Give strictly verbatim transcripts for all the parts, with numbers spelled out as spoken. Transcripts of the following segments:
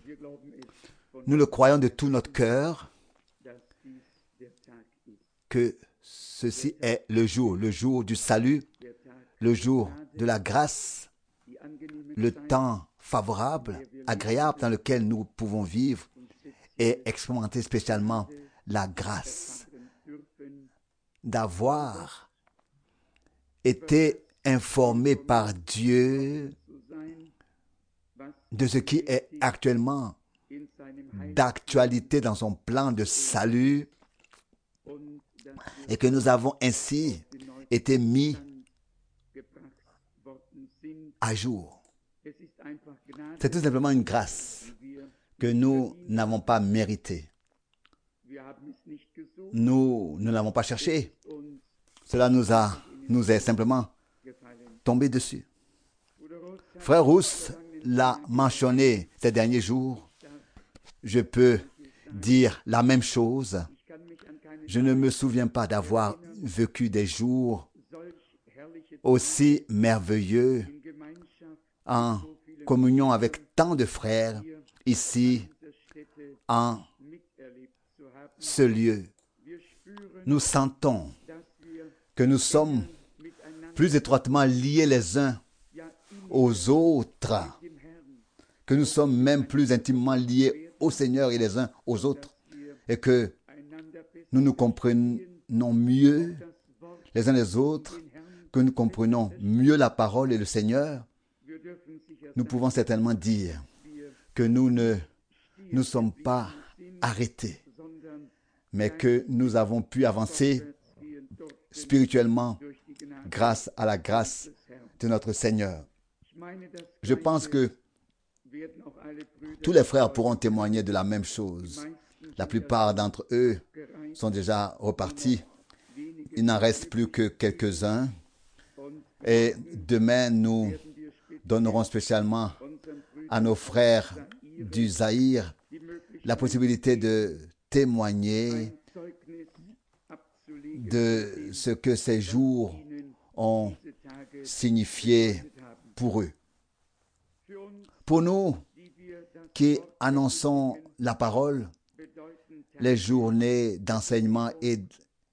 Nous le croyons de tout notre cœur que ceci est le jour, le jour du salut, le jour de la grâce, le temps favorable, agréable dans lequel nous pouvons vivre et expérimenter spécialement la grâce d'avoir été informé par Dieu de ce qui est actuellement d'actualité dans son plan de salut et que nous avons ainsi été mis à jour. C'est tout simplement une grâce que nous n'avons pas méritée. Nous ne l'avons pas cherché. Cela nous a, nous est simplement tombé dessus. Frère Rousse l'a mentionné ces derniers jours. Je peux dire la même chose. Je ne me souviens pas d'avoir vécu des jours aussi merveilleux en communion avec tant de frères ici en ce lieu. Nous sentons que nous sommes plus étroitement liés les uns aux autres, que nous sommes même plus intimement liés au Seigneur et les uns aux autres, et que nous nous comprenons mieux les uns les autres, que nous comprenons mieux la parole et le Seigneur. Nous pouvons certainement dire que nous ne nous sommes pas arrêtés, mais que nous avons pu avancer spirituellement grâce à la grâce de notre Seigneur. Je pense que tous les frères pourront témoigner de la même chose. La plupart d'entre eux sont déjà repartis. Il n'en reste plus que quelques-uns. Et demain, nous donnerons spécialement à nos frères du Zaïre la possibilité de témoigner de ce que ces jours ont signifié pour eux. Pour nous qui annonçons la parole, les journées d'enseignement et,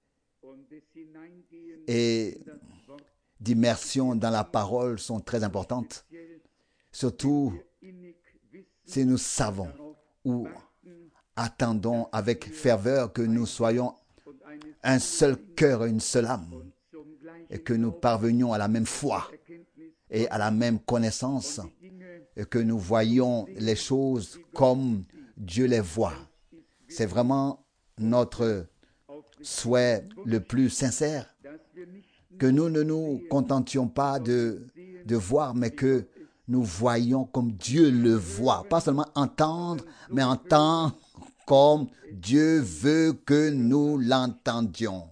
et d'immersion dans la parole sont très importantes, surtout si nous savons ou attendons avec ferveur que nous soyons un seul cœur et une seule âme et que nous parvenions à la même foi et à la même connaissance et que nous voyions les choses comme Dieu les voit. C'est vraiment notre souhait le plus sincère, que nous ne nous contentions pas de, de voir, mais que nous voyions comme Dieu le voit. Pas seulement entendre, mais entendre comme Dieu veut que nous l'entendions.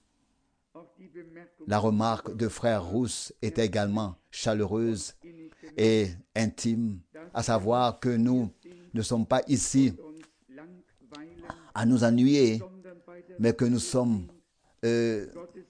La remarque de frère Rousse était également chaleureuse et intime, à savoir que nous ne sommes pas ici à nous ennuyer, mais que nous sommes euh,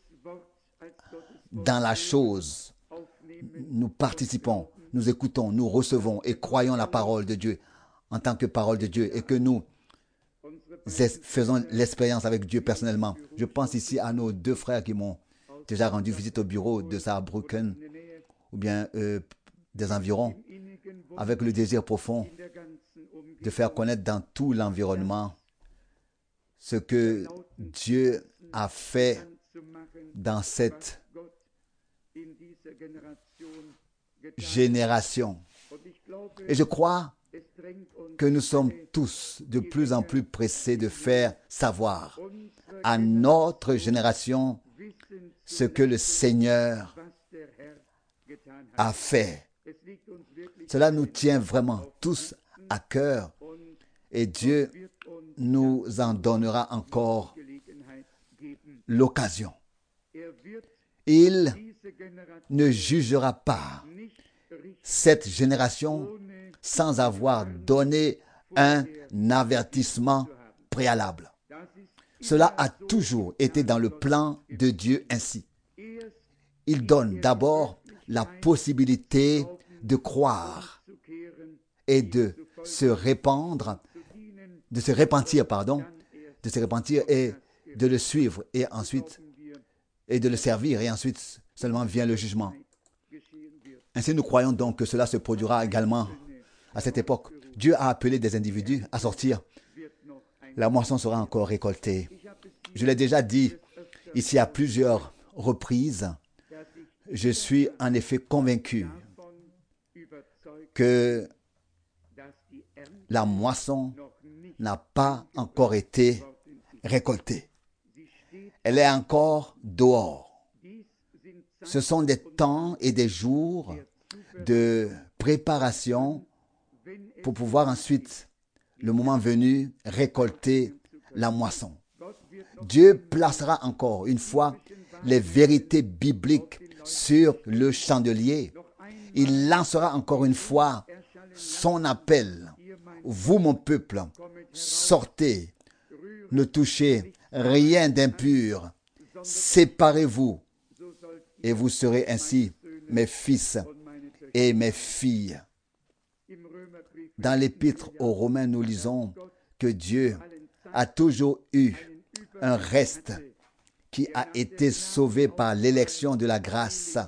dans la chose. Nous participons, nous écoutons, nous recevons et croyons la parole de Dieu en tant que parole de Dieu et que nous faisons l'expérience avec Dieu personnellement. Je pense ici à nos deux frères qui m'ont déjà rendu visite au bureau de Saarbrücken ou bien euh, des environs, avec le désir profond de faire connaître dans tout l'environnement ce que Dieu a fait dans cette génération. Et je crois que nous sommes tous de plus en plus pressés de faire savoir à notre génération ce que le Seigneur a fait. Cela nous tient vraiment tous à cœur et Dieu nous en donnera encore l'occasion. Il ne jugera pas cette génération sans avoir donné un avertissement préalable. Cela a toujours été dans le plan de Dieu ainsi. Il donne d'abord la possibilité de croire et de se répandre, de se repentir, pardon, de se repentir et de le suivre et ensuite et de le servir et ensuite seulement vient le jugement. Ainsi nous croyons donc que cela se produira également à cette époque. Dieu a appelé des individus à sortir. La moisson sera encore récoltée. Je l'ai déjà dit ici à plusieurs reprises. Je suis en effet convaincu que la moisson n'a pas encore été récoltée. Elle est encore dehors. Ce sont des temps et des jours de préparation pour pouvoir ensuite, le moment venu, récolter la moisson. Dieu placera encore une fois les vérités bibliques sur le chandelier. Il lancera encore une fois son appel. Vous, mon peuple, sortez, ne touchez rien d'impur, séparez-vous, et vous serez ainsi mes fils et mes filles. Dans l'épître aux Romains, nous lisons que Dieu a toujours eu un reste qui a été sauvé par l'élection de la grâce.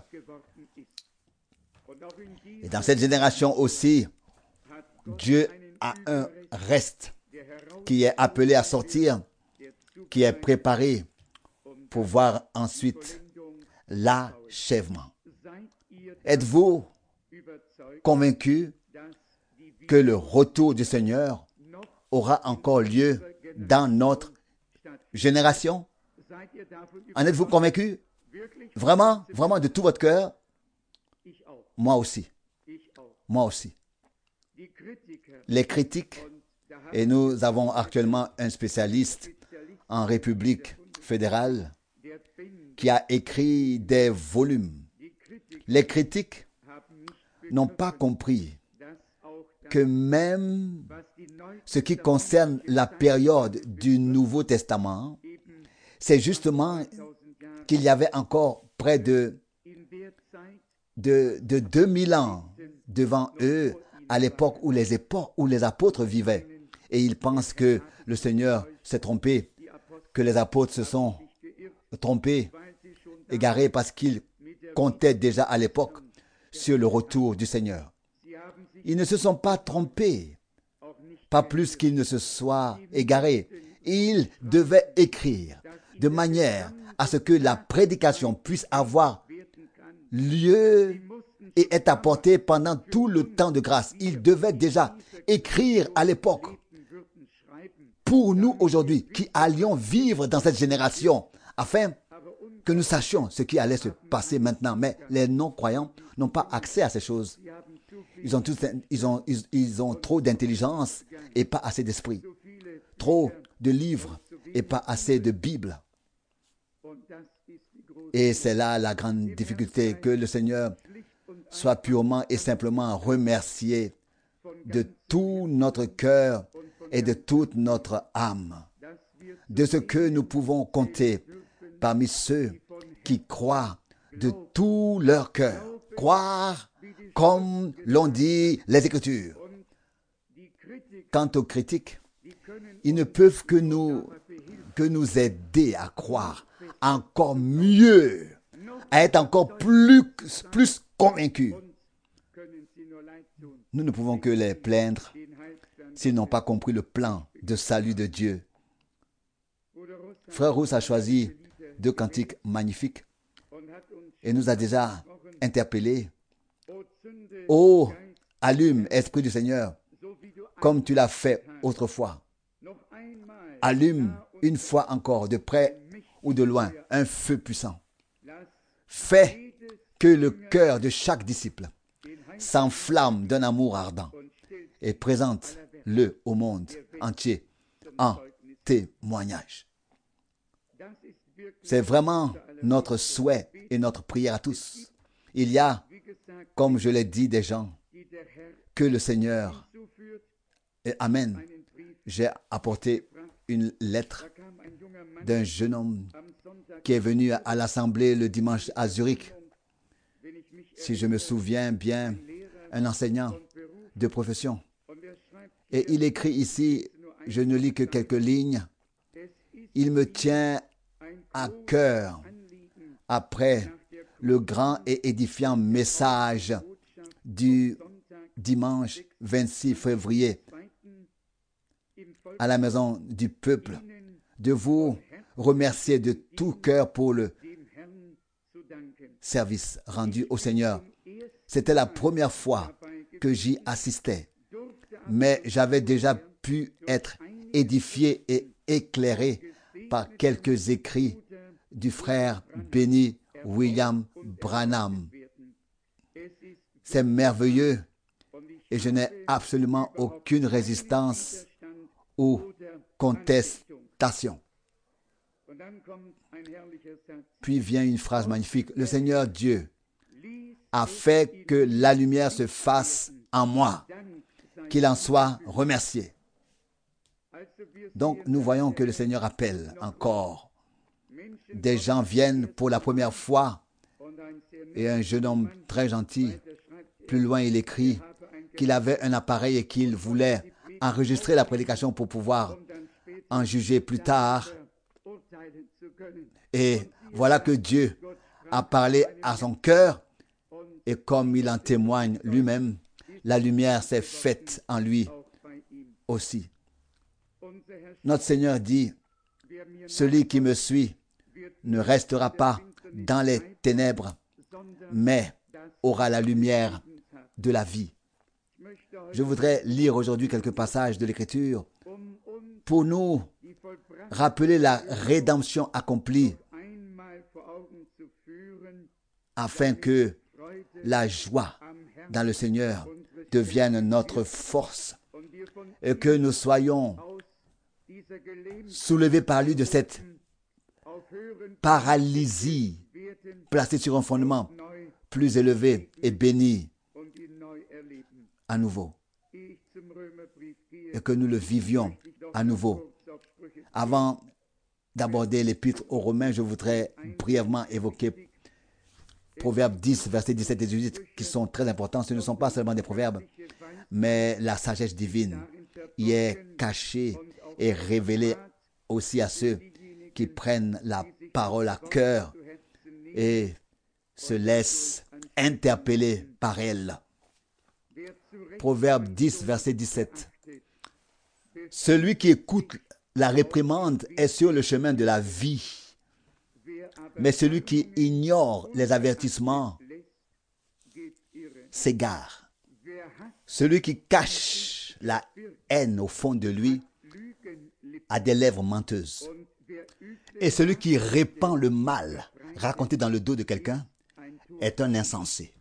Et dans cette génération aussi, Dieu a un reste qui est appelé à sortir, qui est préparé pour voir ensuite l'achèvement. Êtes-vous convaincu que le retour du Seigneur aura encore lieu dans notre génération? En êtes-vous convaincu? Vraiment, vraiment de tout votre cœur? Moi aussi. Moi aussi. Les critiques, et nous avons actuellement un spécialiste en République fédérale qui a écrit des volumes. Les critiques n'ont pas compris que même ce qui concerne la période du Nouveau Testament, c'est justement qu'il y avait encore près de, de, de deux mille ans devant eux à l'époque où les époques, où les apôtres vivaient. Et ils pensent que le Seigneur s'est trompé, que les apôtres se sont trompés, égarés parce qu'ils comptaient déjà à l'époque sur le retour du Seigneur. Ils ne se sont pas trompés, pas plus qu'ils ne se soient égarés. Ils devaient écrire de manière à ce que la prédication puisse avoir lieu et être apportée pendant tout le temps de grâce. Ils devaient déjà écrire à l'époque pour nous aujourd'hui qui allions vivre dans cette génération afin que nous sachions ce qui allait se passer maintenant. Mais les non-croyants n'ont pas accès à ces choses. Ils ont, tous, ils ont, ils, ils ont trop d'intelligence et pas assez d'esprit. Trop de livres et pas assez de Bible. Et c'est là la grande difficulté, que le Seigneur soit purement et simplement remercié de tout notre cœur et de toute notre âme, de ce que nous pouvons compter parmi ceux qui croient de tout leur cœur. Croire comme l'ont dit les Écritures. Quant aux critiques, ils ne peuvent que nous, que nous aider à croire encore mieux, à être encore plus, plus convaincus. Nous ne pouvons que les plaindre s'ils n'ont pas compris le plan de salut de Dieu. Frère Rousse a choisi deux cantiques magnifiques et nous a déjà interpellés. Oh, allume, Esprit du Seigneur, comme tu l'as fait autrefois. Allume une fois encore, de près ou de loin, un feu puissant. Fais que le cœur de chaque disciple s'enflamme d'un amour ardent et présente-le au monde entier en témoignage. C'est vraiment notre souhait et notre prière à tous. Il y a, comme je l'ai dit, des gens que le Seigneur, et Amen, j'ai apporté une lettre d'un jeune homme qui est venu à l'assemblée le dimanche à Zurich. Si je me souviens bien, un enseignant de profession. Et il écrit ici, je ne lis que quelques lignes, il me tient à cœur après le grand et édifiant message du dimanche vingt-six février à la maison du peuple, de vous remercier de tout cœur pour le service rendu au Seigneur. C'était la première fois que j'y assistais, mais j'avais déjà pu être édifié et éclairé par quelques écrits du frère Benny William Branham. C'est merveilleux et je n'ai absolument aucune résistance ou contestation. Puis vient une phrase magnifique. Le Seigneur Dieu a fait que la lumière se fasse en moi, qu'il en soit remercié. Donc nous voyons que le Seigneur appelle encore. Des gens viennent pour la première fois et un jeune homme très gentil, plus loin il écrit qu'il avait un appareil et qu'il voulait enregistrer la prédication pour pouvoir en juger plus tard. Et voilà que Dieu a parlé à son cœur et comme il en témoigne lui-même, la lumière s'est faite en lui aussi. Notre Seigneur dit, celui qui me suit ne restera pas dans les ténèbres, mais aura la lumière de la vie. Je voudrais lire aujourd'hui quelques passages de l'Écriture pour nous rappeler la rédemption accomplie afin que la joie dans le Seigneur devienne notre force et que nous soyons soulevés par lui de cette paralysie placée sur un fondement plus élevé et béni à nouveau et que nous le vivions à nouveau. Avant d'aborder l'épître aux Romains, je voudrais brièvement évoquer Proverbes dix, versets dix-sept et dix-huit, qui sont très importants. Ce ne sont pas seulement des proverbes, mais la sagesse divine y est cachée et révélée aussi à ceux qui prennent la parole à cœur et se laissent interpeller par elle. Proverbe dix, verset dix-sept. Celui qui écoute la réprimande est sur le chemin de la vie, mais celui qui ignore les avertissements s'égare. Celui qui cache la haine au fond de lui a des lèvres menteuses. Et celui qui répand le mal raconté dans le dos de quelqu'un est un insensé.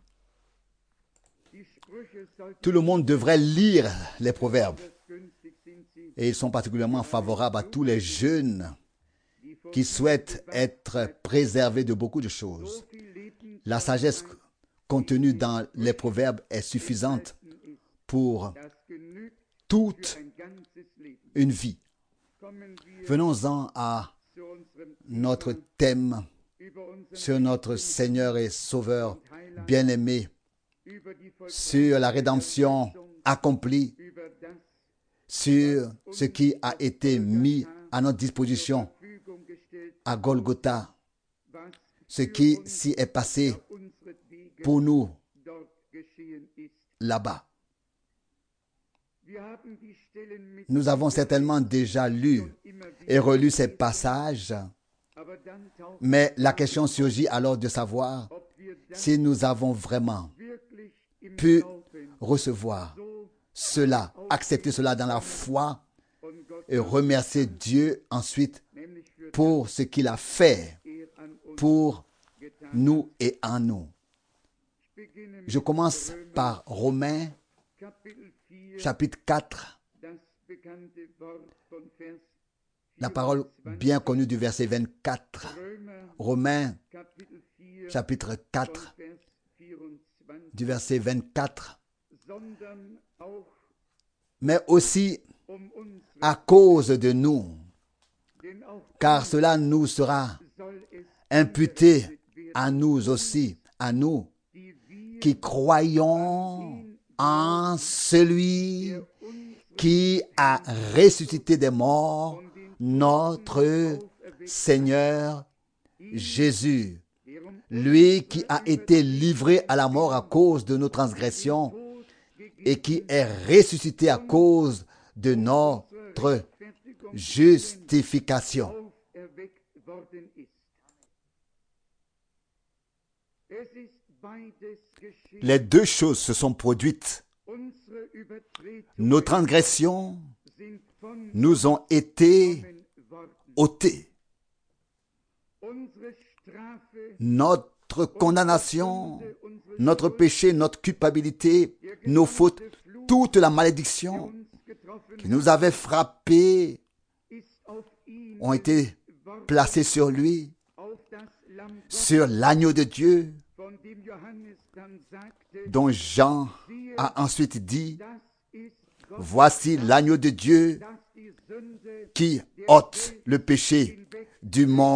Tout le monde devrait lire les proverbes. Et ils sont particulièrement favorables à tous les jeunes qui souhaitent être préservés de beaucoup de choses. La sagesse contenue dans les proverbes est suffisante pour toute une vie. Venons-en à notre thème sur notre Seigneur et Sauveur bien-aimé, sur la rédemption accomplie, sur ce qui a été mis à notre disposition à Golgotha, ce qui s'y est passé pour nous là-bas. Nous avons certainement déjà lu et relu ces passages, mais la question surgit alors de savoir si nous avons vraiment pu recevoir cela, accepter cela dans la foi et remercier Dieu ensuite pour ce qu'il a fait pour nous et en nous. Je commence par Romains, chapitre quatre, la parole bien connue du verset vingt-quatre. Romains, chapitre quatre, du verset vingt-quatre. Mais aussi à cause de nous, car cela nous sera imputé à nous aussi, à nous qui croyons en celui qui a ressuscité des morts notre Seigneur Jésus, lui qui a été livré à la mort à cause de nos transgressions et qui est ressuscité à cause de notre justification. Les deux choses se sont produites. Nos transgressions nous ont été ôtées. Notre condamnation, notre péché, notre culpabilité, nos fautes, toute la malédiction qui nous avait frappés ont été placées sur lui, sur l'agneau de Dieu, dont Jean a ensuite dit, « Voici l'agneau de Dieu qui ôte le péché du monde. »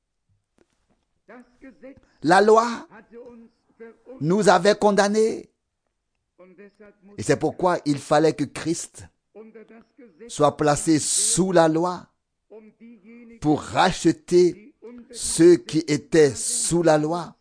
La loi nous avait condamnés. Et c'est pourquoi il fallait que Christ soit placé sous la loi pour racheter ceux qui étaient sous la loi,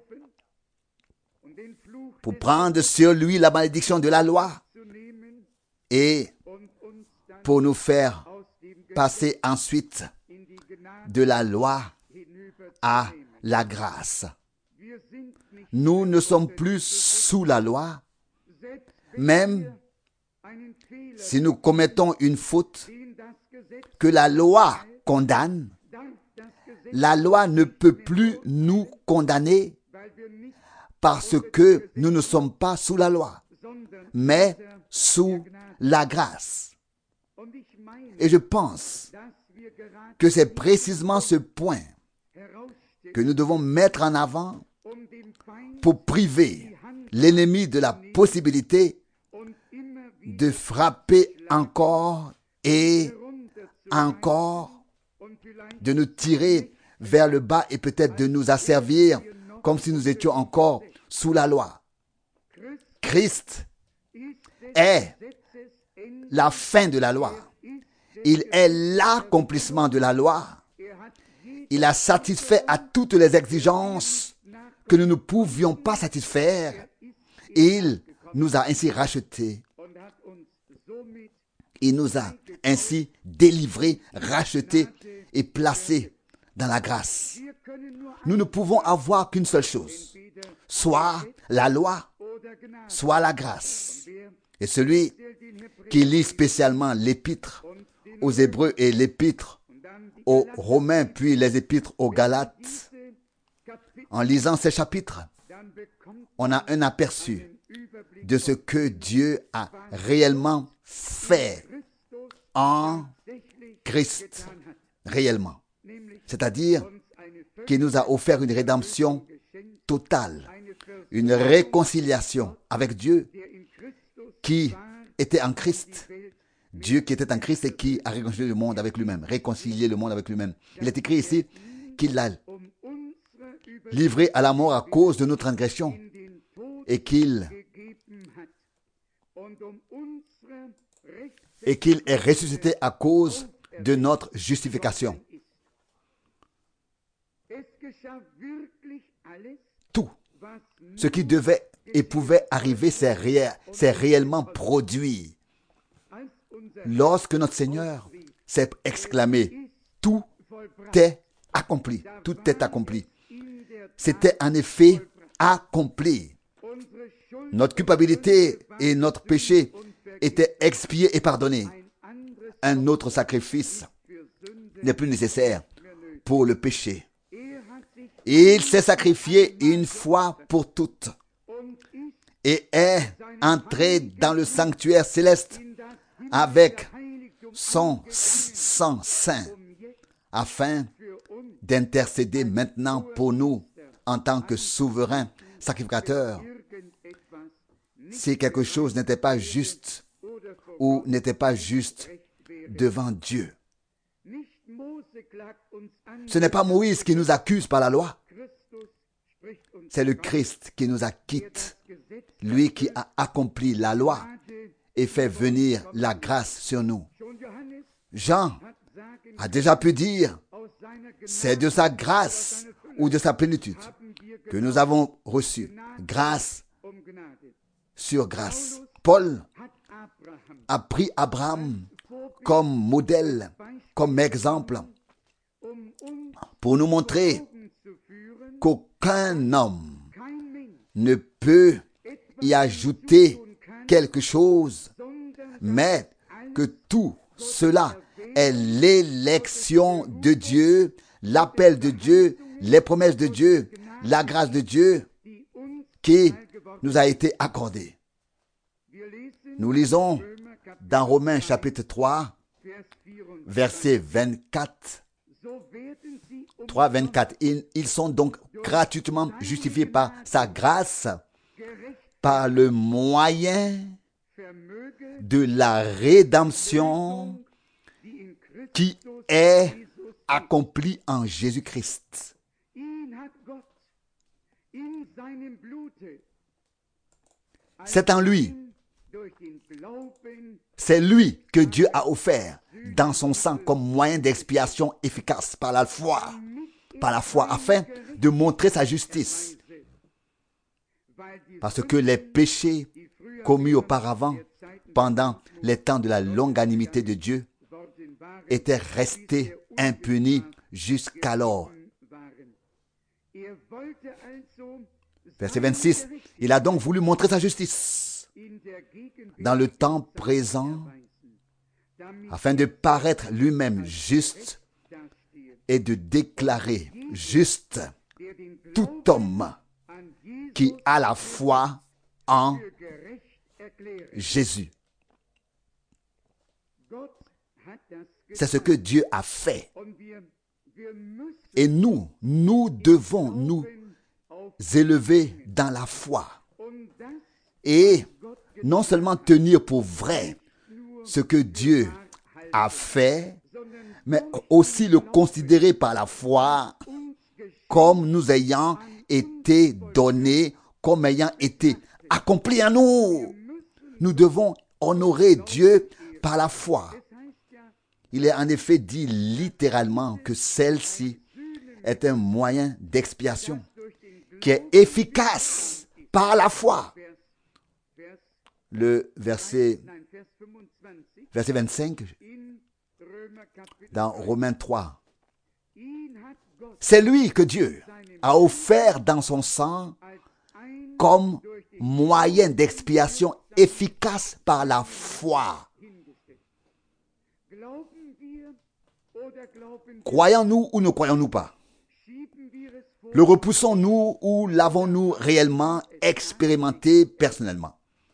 pour prendre sur lui la malédiction de la loi et pour nous faire passer ensuite de la loi à la grâce. Nous ne sommes plus sous la loi, même si nous commettons une faute que la loi condamne. La loi ne peut plus nous condamner parce que nous ne sommes pas sous la loi, mais sous la grâce. Et je pense que c'est précisément ce point que nous devons mettre en avant pour priver l'ennemi de la possibilité de frapper encore et encore, de nous tirer vers le bas et peut-être de nous asservir comme si nous étions encore sous la loi. Christ est la fin de la loi. Il est l'accomplissement de la loi. Il a satisfait à toutes les exigences que nous ne pouvions pas satisfaire. Il nous a ainsi rachetés. Il nous a ainsi délivrés, rachetés et placés dans la grâce. Nous ne pouvons avoir qu'une seule chose, soit la loi, soit la grâce. Et celui qui lit spécialement l'épître aux Hébreux et l'épître aux Romains, puis les épîtres aux Galates, en lisant ces chapitres, on a un aperçu de ce que Dieu a réellement fait en Christ, réellement. C'est-à-dire qu'il nous a offert une rédemption totale, une réconciliation avec Dieu qui était en Christ. Dieu qui était en Christ et qui a réconcilié le monde avec lui-même, réconcilié le monde avec lui-même. Il est écrit ici qu'il l'a livré à la mort à cause de nos transgressions et qu'il et qu'il est ressuscité à cause de notre justification. Tout ce qui devait et pouvait arriver, c'est réel, c'est réellement produit. Lorsque notre Seigneur s'est exclamé, tout est accompli, tout est accompli. C'était en effet accompli. Notre culpabilité et notre péché étaient expiés et pardonnés. Un autre sacrifice n'est plus nécessaire pour le péché. Il s'est sacrifié une fois pour toutes et est entré dans le sanctuaire céleste avec son sang saint afin d'intercéder maintenant pour nous en tant que souverain sacrificateur. Si quelque chose n'était pas juste ou n'était pas juste devant Dieu. Ce n'est pas Moïse qui nous accuse par la loi. C'est le Christ qui nous acquitte. Lui qui a accompli la loi et fait venir la grâce sur nous. Jean a déjà pu dire, c'est de sa grâce ou de sa plénitude que nous avons reçu grâce sur grâce. Paul a pris Abraham comme modèle, comme exemple, pour nous montrer qu'aucun homme ne peut y ajouter quelque chose, mais que tout cela est l'élection de Dieu, l'appel de Dieu, les promesses de Dieu, la grâce de Dieu qui nous a été accordée. Nous lisons dans Romains chapitre trois, verset vingt-quatre, trois, vingt-quatre. Ils, ils sont donc gratuitement justifiés par sa grâce, par le moyen de la rédemption qui est accomplie en Jésus-Christ. C'est en lui. C'est lui que Dieu a offert dans son sang comme moyen d'expiation efficace par la foi, par la foi, afin de montrer sa justice. Parce que les péchés commis auparavant, pendant les temps de la longanimité de Dieu, étaient restés impunis jusqu'alors. Verset vingt-six, il a donc voulu montrer sa justice dans le temps présent, afin de paraître lui-même juste et de déclarer juste tout homme qui a la foi en Jésus. C'est ce que Dieu a fait. Et nous, nous devons nous élever dans la foi. Et non seulement tenir pour vrai ce que Dieu a fait, mais aussi le considérer par la foi comme nous ayant été donné, comme ayant été accompli en nous. Nous devons honorer Dieu par la foi. Il est en effet dit littéralement que celle-ci est un moyen d'expiation qui est efficace par la foi. Le verset, verset vingt-cinq dans Romains trois. C'est lui que Dieu a offert dans son sang comme moyen d'expiation efficace par la foi. Croyons-nous ou ne croyons-nous pas? Le repoussons-nous ou l'avons-nous réellement expérimenté personnellement?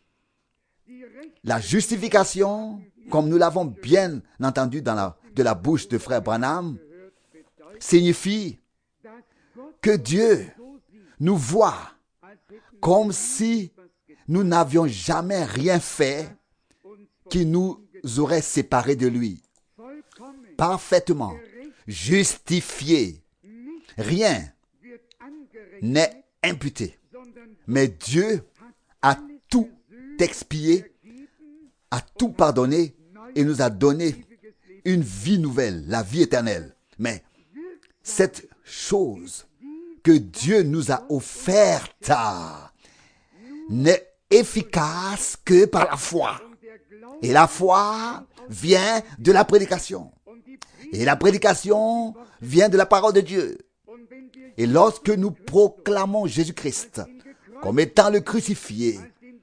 La justification, comme nous l'avons bien entendu dans la, de la bouche de frère Branham, signifie que Dieu nous voit comme si nous n'avions jamais rien fait qui nous aurait séparés de lui. Parfaitement justifié. Rien n'est imputé. Mais Dieu a tout expié, a tout pardonné et nous a donné une vie nouvelle, la vie éternelle. Mais cette chose que Dieu nous a offerte n'est efficace que par la foi. Et la foi vient de la prédication. Et la prédication vient de la parole de Dieu. Et lorsque nous proclamons Jésus-Christ comme étant le crucifié,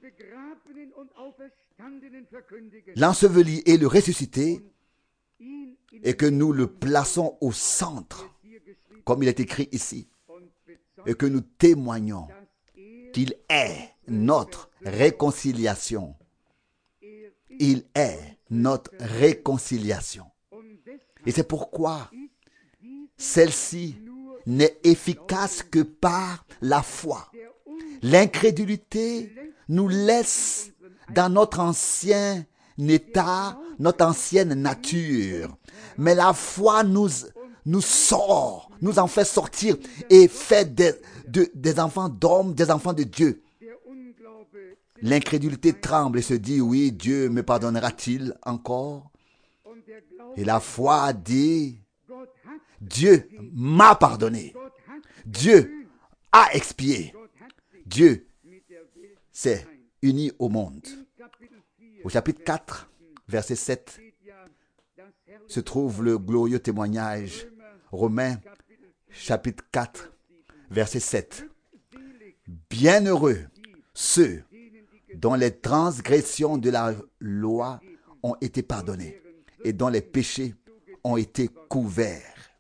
l'enseveli et le ressuscité, et que nous le plaçons au centre, comme il est écrit ici, et que nous témoignons qu'il est notre réconciliation. Il est notre réconciliation. Et c'est pourquoi celle-ci n'est efficace que par la foi. L'incrédulité nous laisse dans notre ancien état, notre ancienne nature. Mais la foi nous, nous sort, nous en fait sortir et fait des, de, des enfants d'hommes, des enfants de Dieu. L'incrédulité tremble et se dit, oui, Dieu me pardonnera-t-il encore? Et la foi dit, Dieu m'a pardonné. Dieu a expié. Dieu s'est uni au monde. Au chapitre quatre, verset sept, se trouve le glorieux témoignage. Romains, chapitre quatre, verset sept. Bienheureux ceux dont les transgressions de la loi ont été pardonnées et dont les péchés ont été couverts.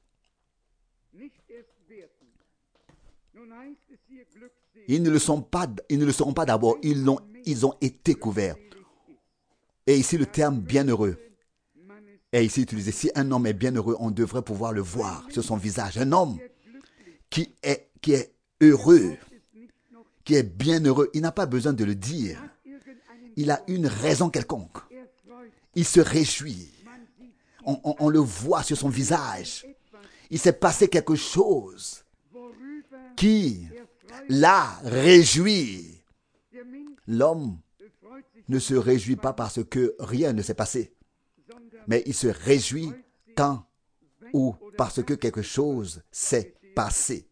Ils ne le sont pas, ils ne le seront pas d'abord, ils l'ont, ils ont été couverts. Et ici le terme bienheureux est ici utilisé. Si un homme est bienheureux, on devrait pouvoir le voir sur son visage. Un homme qui est, qui est heureux, qui est bienheureux, il n'a pas besoin de le dire. Il a une raison quelconque. Il se réjouit. On, on, on le voit sur son visage. Il s'est passé quelque chose qui l'a réjoui. L'homme ne se réjouit pas parce que rien ne s'est passé, mais il se réjouit quand ou parce que quelque chose s'est passé.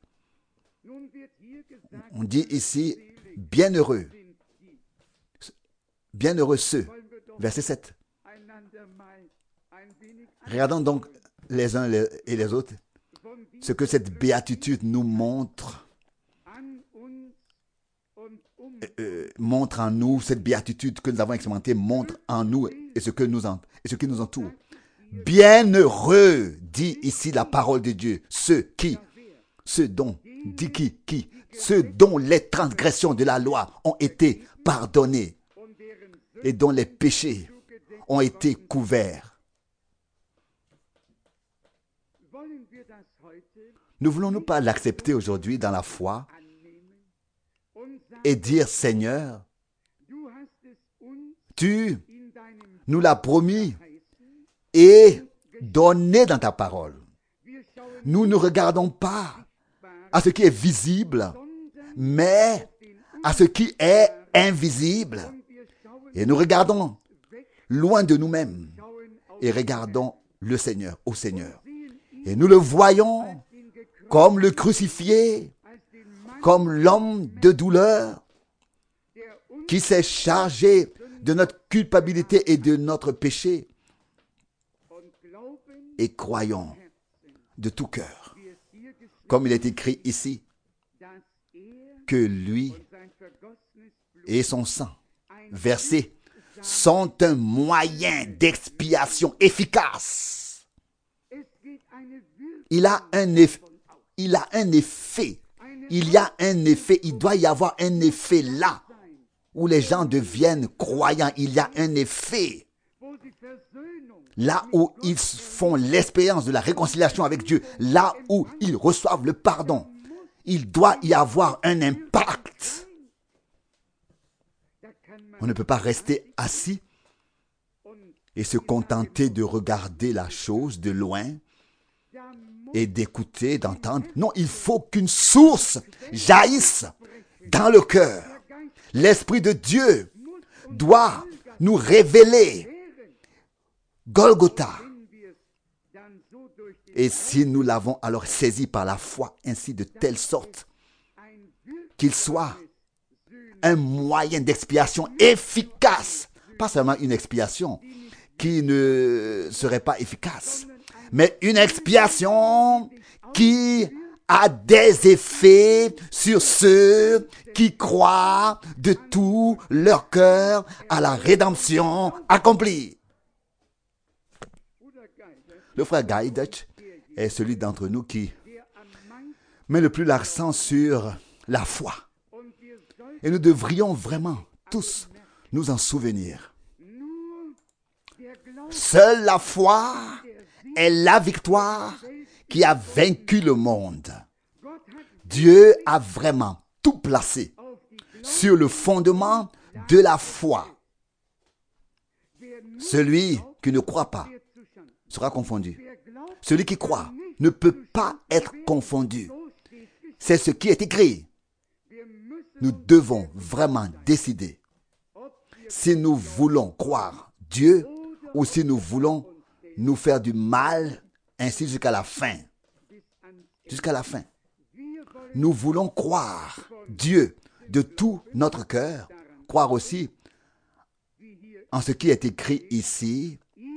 On dit ici, bienheureux, bienheureux ceux, verset sept. Regardons donc les uns et les autres ce que cette béatitude nous montre. Euh, montre en nous, cette béatitude que nous avons expérimentée montre en nous et ce, que nous en, et ce qui nous entoure. Bienheureux, dit ici la parole de Dieu, ceux qui, ceux dont, dit qui, qui, ceux dont les transgressions de la loi ont été pardonnées et dont les péchés ont été couverts. Ne voulons-nous pas l'accepter aujourd'hui dans la foi et dire, Seigneur, tu nous l'as promis et donné dans ta parole. Nous ne regardons pas à ce qui est visible, mais à ce qui est invisible. Et nous regardons loin de nous-mêmes et regardons le Seigneur, au Seigneur. Et nous le voyons comme le crucifié, comme l'homme de douleur qui s'est chargé de notre culpabilité et de notre péché. Et croyons de tout cœur, comme il est écrit ici, que lui et son sang versé sont un moyen d'expiation efficace. Il a un effet, il a un effet, il y a un effet, il doit y avoir un effet là où les gens deviennent croyants. Il y a un effet là où ils font l'expérience de la réconciliation avec Dieu, là où ils reçoivent le pardon. Il doit y avoir un impact. On ne peut pas rester assis et se contenter de regarder la chose de loin et d'écouter, d'entendre. Non, il faut qu'une source jaillisse dans le cœur. L'Esprit de Dieu doit nous révéler Golgotha. Et si nous l'avons alors saisi par la foi, ainsi de telle sorte qu'il soit un moyen d'expiation efficace, pas seulement une expiation qui ne serait pas efficace, mais une expiation qui a des effets sur ceux qui croient de tout leur cœur à la rédemption accomplie. Le frère Guy Dutch est celui d'entre nous qui met le plus l'accent sur la foi. Et nous devrions vraiment tous nous en souvenir. Seule la foi est la victoire qui a vaincu le monde. Dieu a vraiment tout placé sur le fondement de la foi. Celui qui ne croit pas sera confondu. Celui qui croit ne peut pas être confondu. C'est ce qui est écrit. Nous devons vraiment décider si nous voulons croire Dieu ou si nous voulons nous faire du mal, ainsi jusqu'à la fin. Jusqu'à la fin. Nous voulons croire Dieu de tout notre cœur, croire aussi en ce qui est écrit ici.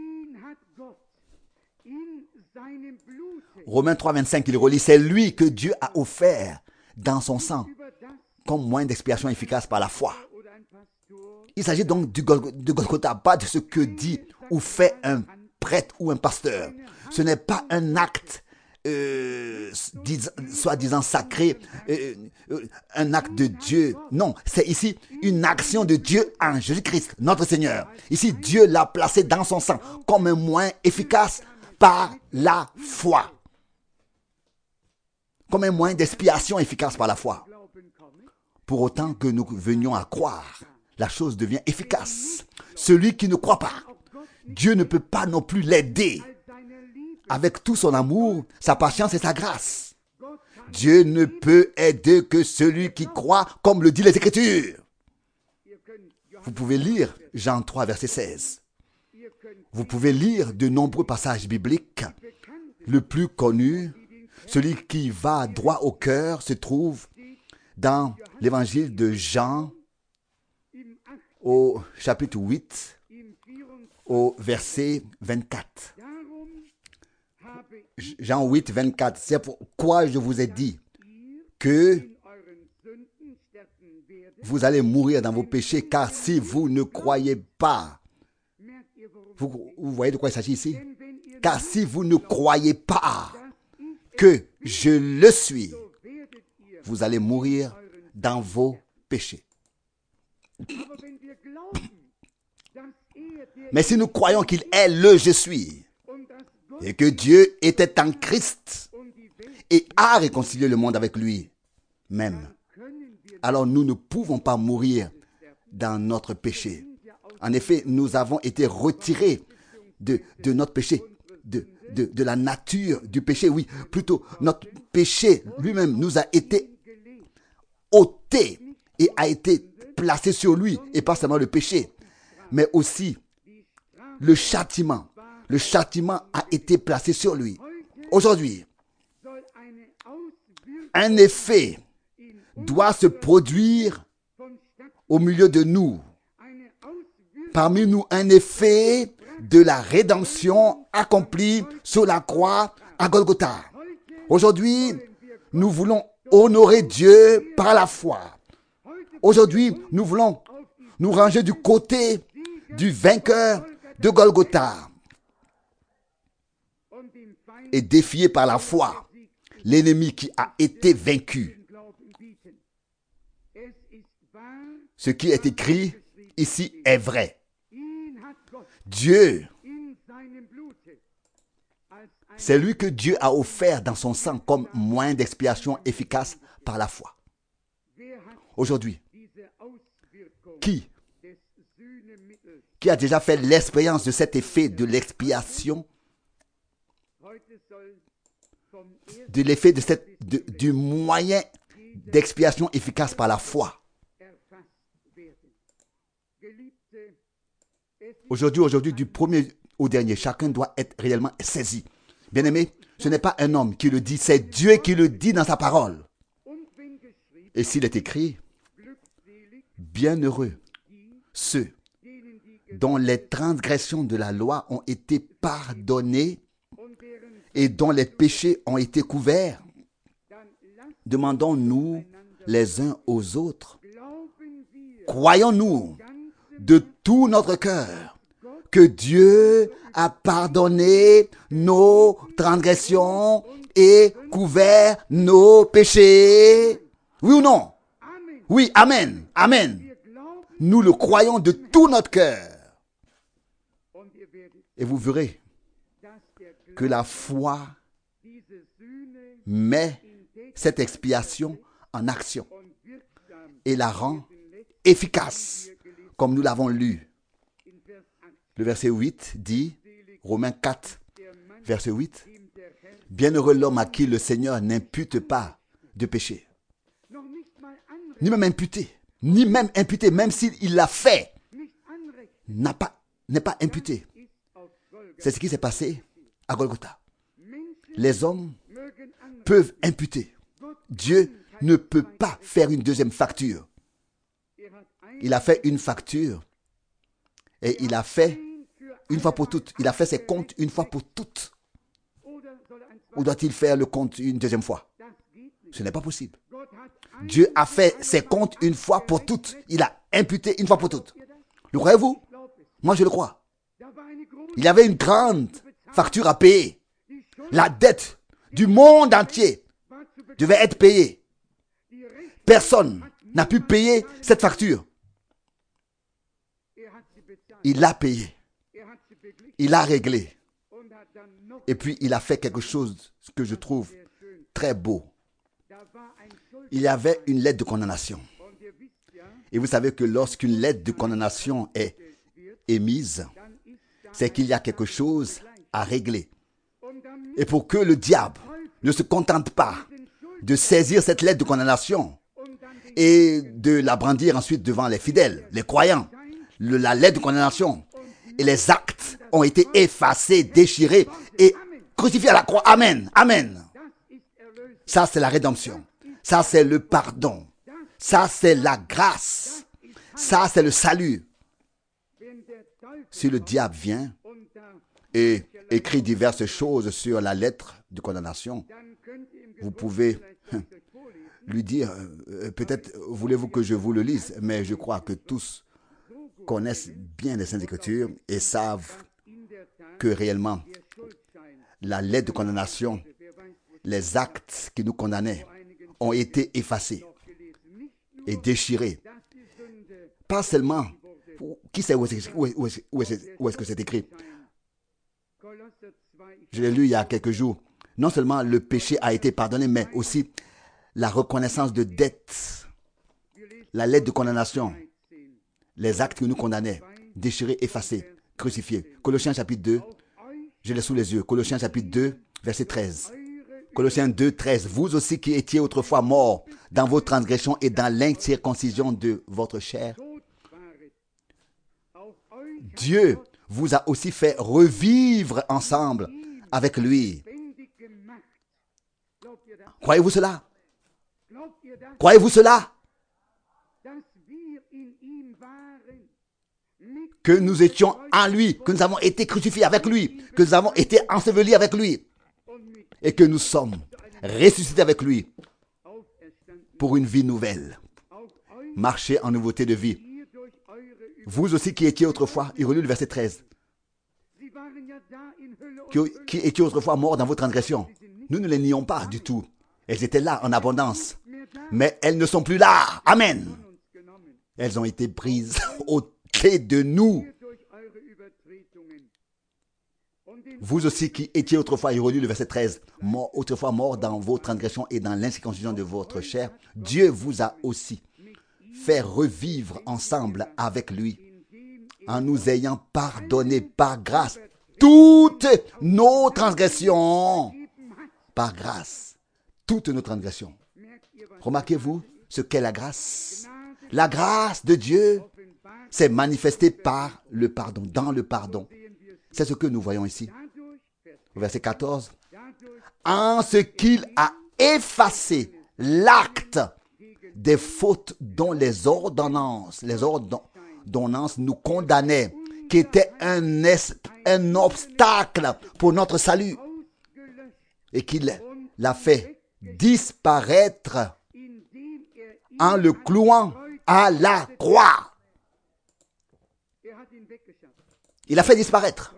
Romains trois, vingt-cinq, il relit, c'est lui que Dieu a offert dans son sang comme moyen d'expiation efficace par la foi. Il s'agit donc du Gol- de Golgotha, pas de ce que dit ou fait un prêtre ou un pasteur. Ce n'est pas un acte euh, dis- soi-disant sacré, euh, euh, un acte de Dieu. Non, c'est ici une action de Dieu en Jésus-Christ, notre Seigneur. Ici, Dieu l'a placé dans son sang comme un moyen efficace par la foi. Comme un moyen d'expiation efficace par la foi. Pour autant que nous venions à croire, la chose devient efficace. Celui qui ne croit pas, Dieu ne peut pas non plus l'aider avec tout son amour, sa patience et sa grâce. Dieu ne peut aider que celui qui croit, comme le dit les Écritures. Vous pouvez lire Jean trois, verset seize. Vous pouvez lire de nombreux passages bibliques. Le plus connu, celui qui va droit au cœur, se trouve dans l'évangile de Jean, au chapitre huit, au verset vingt-quatre. Jean huit, vingt-quatre. C'est pourquoi je vous ai dit que vous allez mourir dans vos péchés, car si vous ne croyez pas, vous, vous voyez de quoi il s'agit ici? Car si vous ne croyez pas que je le suis, vous allez mourir dans vos péchés. Mais si nous croyons qu'il est le je suis, et que Dieu était en Christ et a réconcilié le monde avec lui-même, alors nous ne pouvons pas mourir dans notre péché. En effet, nous avons été retirés de, de notre péché, de, de, de la nature du péché. Oui, plutôt, notre péché lui-même nous a été ôté et a été placé sur lui. Et pas seulement le péché, mais aussi le châtiment. Le châtiment a été placé sur lui. Aujourd'hui, un effet doit se produire au milieu de nous. Parmi nous, un effet de la rédemption accomplie sur la croix à Golgotha. Aujourd'hui, nous voulons honorer Dieu par la foi. Aujourd'hui, nous voulons nous ranger du côté du vainqueur de Golgotha et défier par la foi l'ennemi qui a été vaincu. Ce qui est écrit ici est vrai. Dieu, c'est lui que Dieu a offert dans son sang comme moyen d'expiation efficace par la foi. Aujourd'hui, qui, qui a déjà fait l'expérience de cet effet de l'expiation, de l'effet de cette, de, du moyen d'expiation efficace par la foi? Aujourd'hui, aujourd'hui, du premier au dernier, chacun doit être réellement saisi. Bien-aimé, ce n'est pas un homme qui le dit, c'est Dieu qui le dit dans sa parole. Et s'il est écrit, bienheureux ceux dont les transgressions de la loi ont été pardonnées et dont les péchés ont été couverts, demandons-nous les uns aux autres, croyons-nous de tout notre cœur que Dieu a pardonné nos transgressions et couvert nos péchés? Oui ou non? Oui, amen, amen. Nous le croyons de tout notre cœur. Et vous verrez que la foi met cette expiation en action et la rend efficace, comme nous l'avons lu. Le verset huit dit, Romains quatre, verset huit, « Bienheureux l'homme à qui le Seigneur n'impute pas de péché. » Ni même imputé, ni même imputé, même s'il l'a fait. n'a pas, n'est pas imputé. C'est ce qui s'est passé à Golgotha. Les hommes peuvent imputer. Dieu ne peut pas faire une deuxième facture. Il a fait une facture et il a fait une fois pour toutes. Il a fait ses comptes une fois pour toutes. Ou doit-il faire le compte une deuxième fois? Ce n'est pas possible. Dieu a fait ses comptes une fois pour toutes. Il a imputé une fois pour toutes. Le croyez-vous? Moi, je le crois. Il y avait une grande facture à payer. La dette du monde entier devait être payée. Personne n'a pu payer cette facture. Il l'a payé. Il l'a réglé. Et puis, il a fait quelque chose que je trouve très beau. Il y avait une lettre de condamnation. Et vous savez que lorsqu'une lettre de condamnation est émise, c'est qu'il y a quelque chose à régler. Et pour que le diable ne se contente pas de saisir cette lettre de condamnation et de la brandir ensuite devant les fidèles, les croyants, le, la lettre de condamnation et les actes ont été effacés, déchirés et crucifiés à la croix. Amen. Amen. Ça, c'est la rédemption. Ça, c'est le pardon. Ça, c'est la grâce. Ça, c'est le salut. Si le diable vient et écrit diverses choses sur la lettre de condamnation, vous pouvez lui dire, euh, peut-être voulez-vous que je vous le lise, mais je crois que tous connaissent bien les Saintes Écritures et savent que réellement, la lettre de condamnation, les actes qui nous condamnaient ont été effacés et déchirés. Pas seulement, qui sait où est-ce, où est, où est, où est, où est-ce que c'est écrit? Je l'ai lu il y a quelques jours. Non seulement le péché a été pardonné, mais aussi la reconnaissance de dette, la lettre de condamnation, les actes qui nous condamnaient, déchirés, effacés, crucifiés. Colossiens chapitre deux, je l'ai sous les yeux. Colossiens chapitre deux, verset treize. Colossiens deux, treize. Vous aussi qui étiez autrefois morts dans vos transgressions et dans l'incirconcision de votre chair, Dieu vous a aussi fait revivre ensemble avec lui. Croyez-vous cela? Croyez-vous cela? Que nous étions en lui, que nous avons été crucifiés avec lui, que nous avons été ensevelis avec lui et que nous sommes ressuscités avec lui pour une vie nouvelle. Marcher en nouveauté de vie. Vous aussi qui étiez autrefois, il relit le verset treize, qui, qui étiez autrefois morts dans vos transgressions. Nous ne les nions pas du tout. Elles étaient là en abondance. Mais elles ne sont plus là. Amen. Elles ont été prises ôtées de nous. Vous aussi qui étiez autrefois, il relit le verset treize, mort, autrefois morts dans vos transgressions et dans l'incirconcision de votre chair, Dieu vous a aussi fait revivre ensemble avec lui, en nous ayant pardonné par grâce toutes nos transgressions. Par grâce, toutes nos transgressions. Remarquez-vous ce qu'est la grâce. La grâce de Dieu s'est manifestée par le pardon, dans le pardon. C'est ce que nous voyons ici. Verset quatorze. En ce qu'il a effacé l'acte des fautes dont les ordonnances, les ordonnances nous condamnaient, qui était un, es, un obstacle pour notre salut, et qu'il l'a fait disparaître en le clouant à la croix. Il a fait disparaître.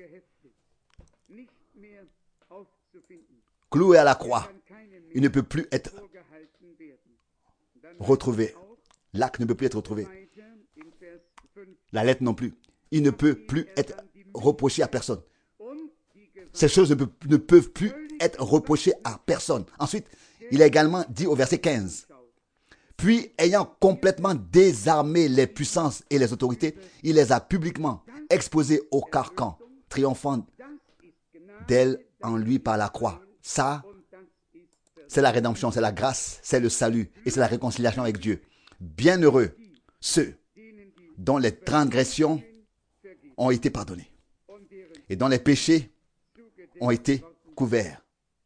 Cloué à la croix, il ne peut plus être retrouvé. L'acte ne peut plus être retrouvé. La lettre non plus. Il ne peut plus être reproché à personne. Ces choses ne, peut, ne peuvent plus être reprochées à personne. Ensuite, il a également dit au verset quinze. Puis, ayant complètement désarmé les puissances et les autorités, il les a publiquement exposées au carcan, triomphant d'elles en lui par la croix. Ça, c'est la rédemption, c'est la grâce, c'est le salut et c'est la réconciliation avec Dieu. Bienheureux ceux dont les transgressions ont été pardonnés et dont les péchés ont été couverts.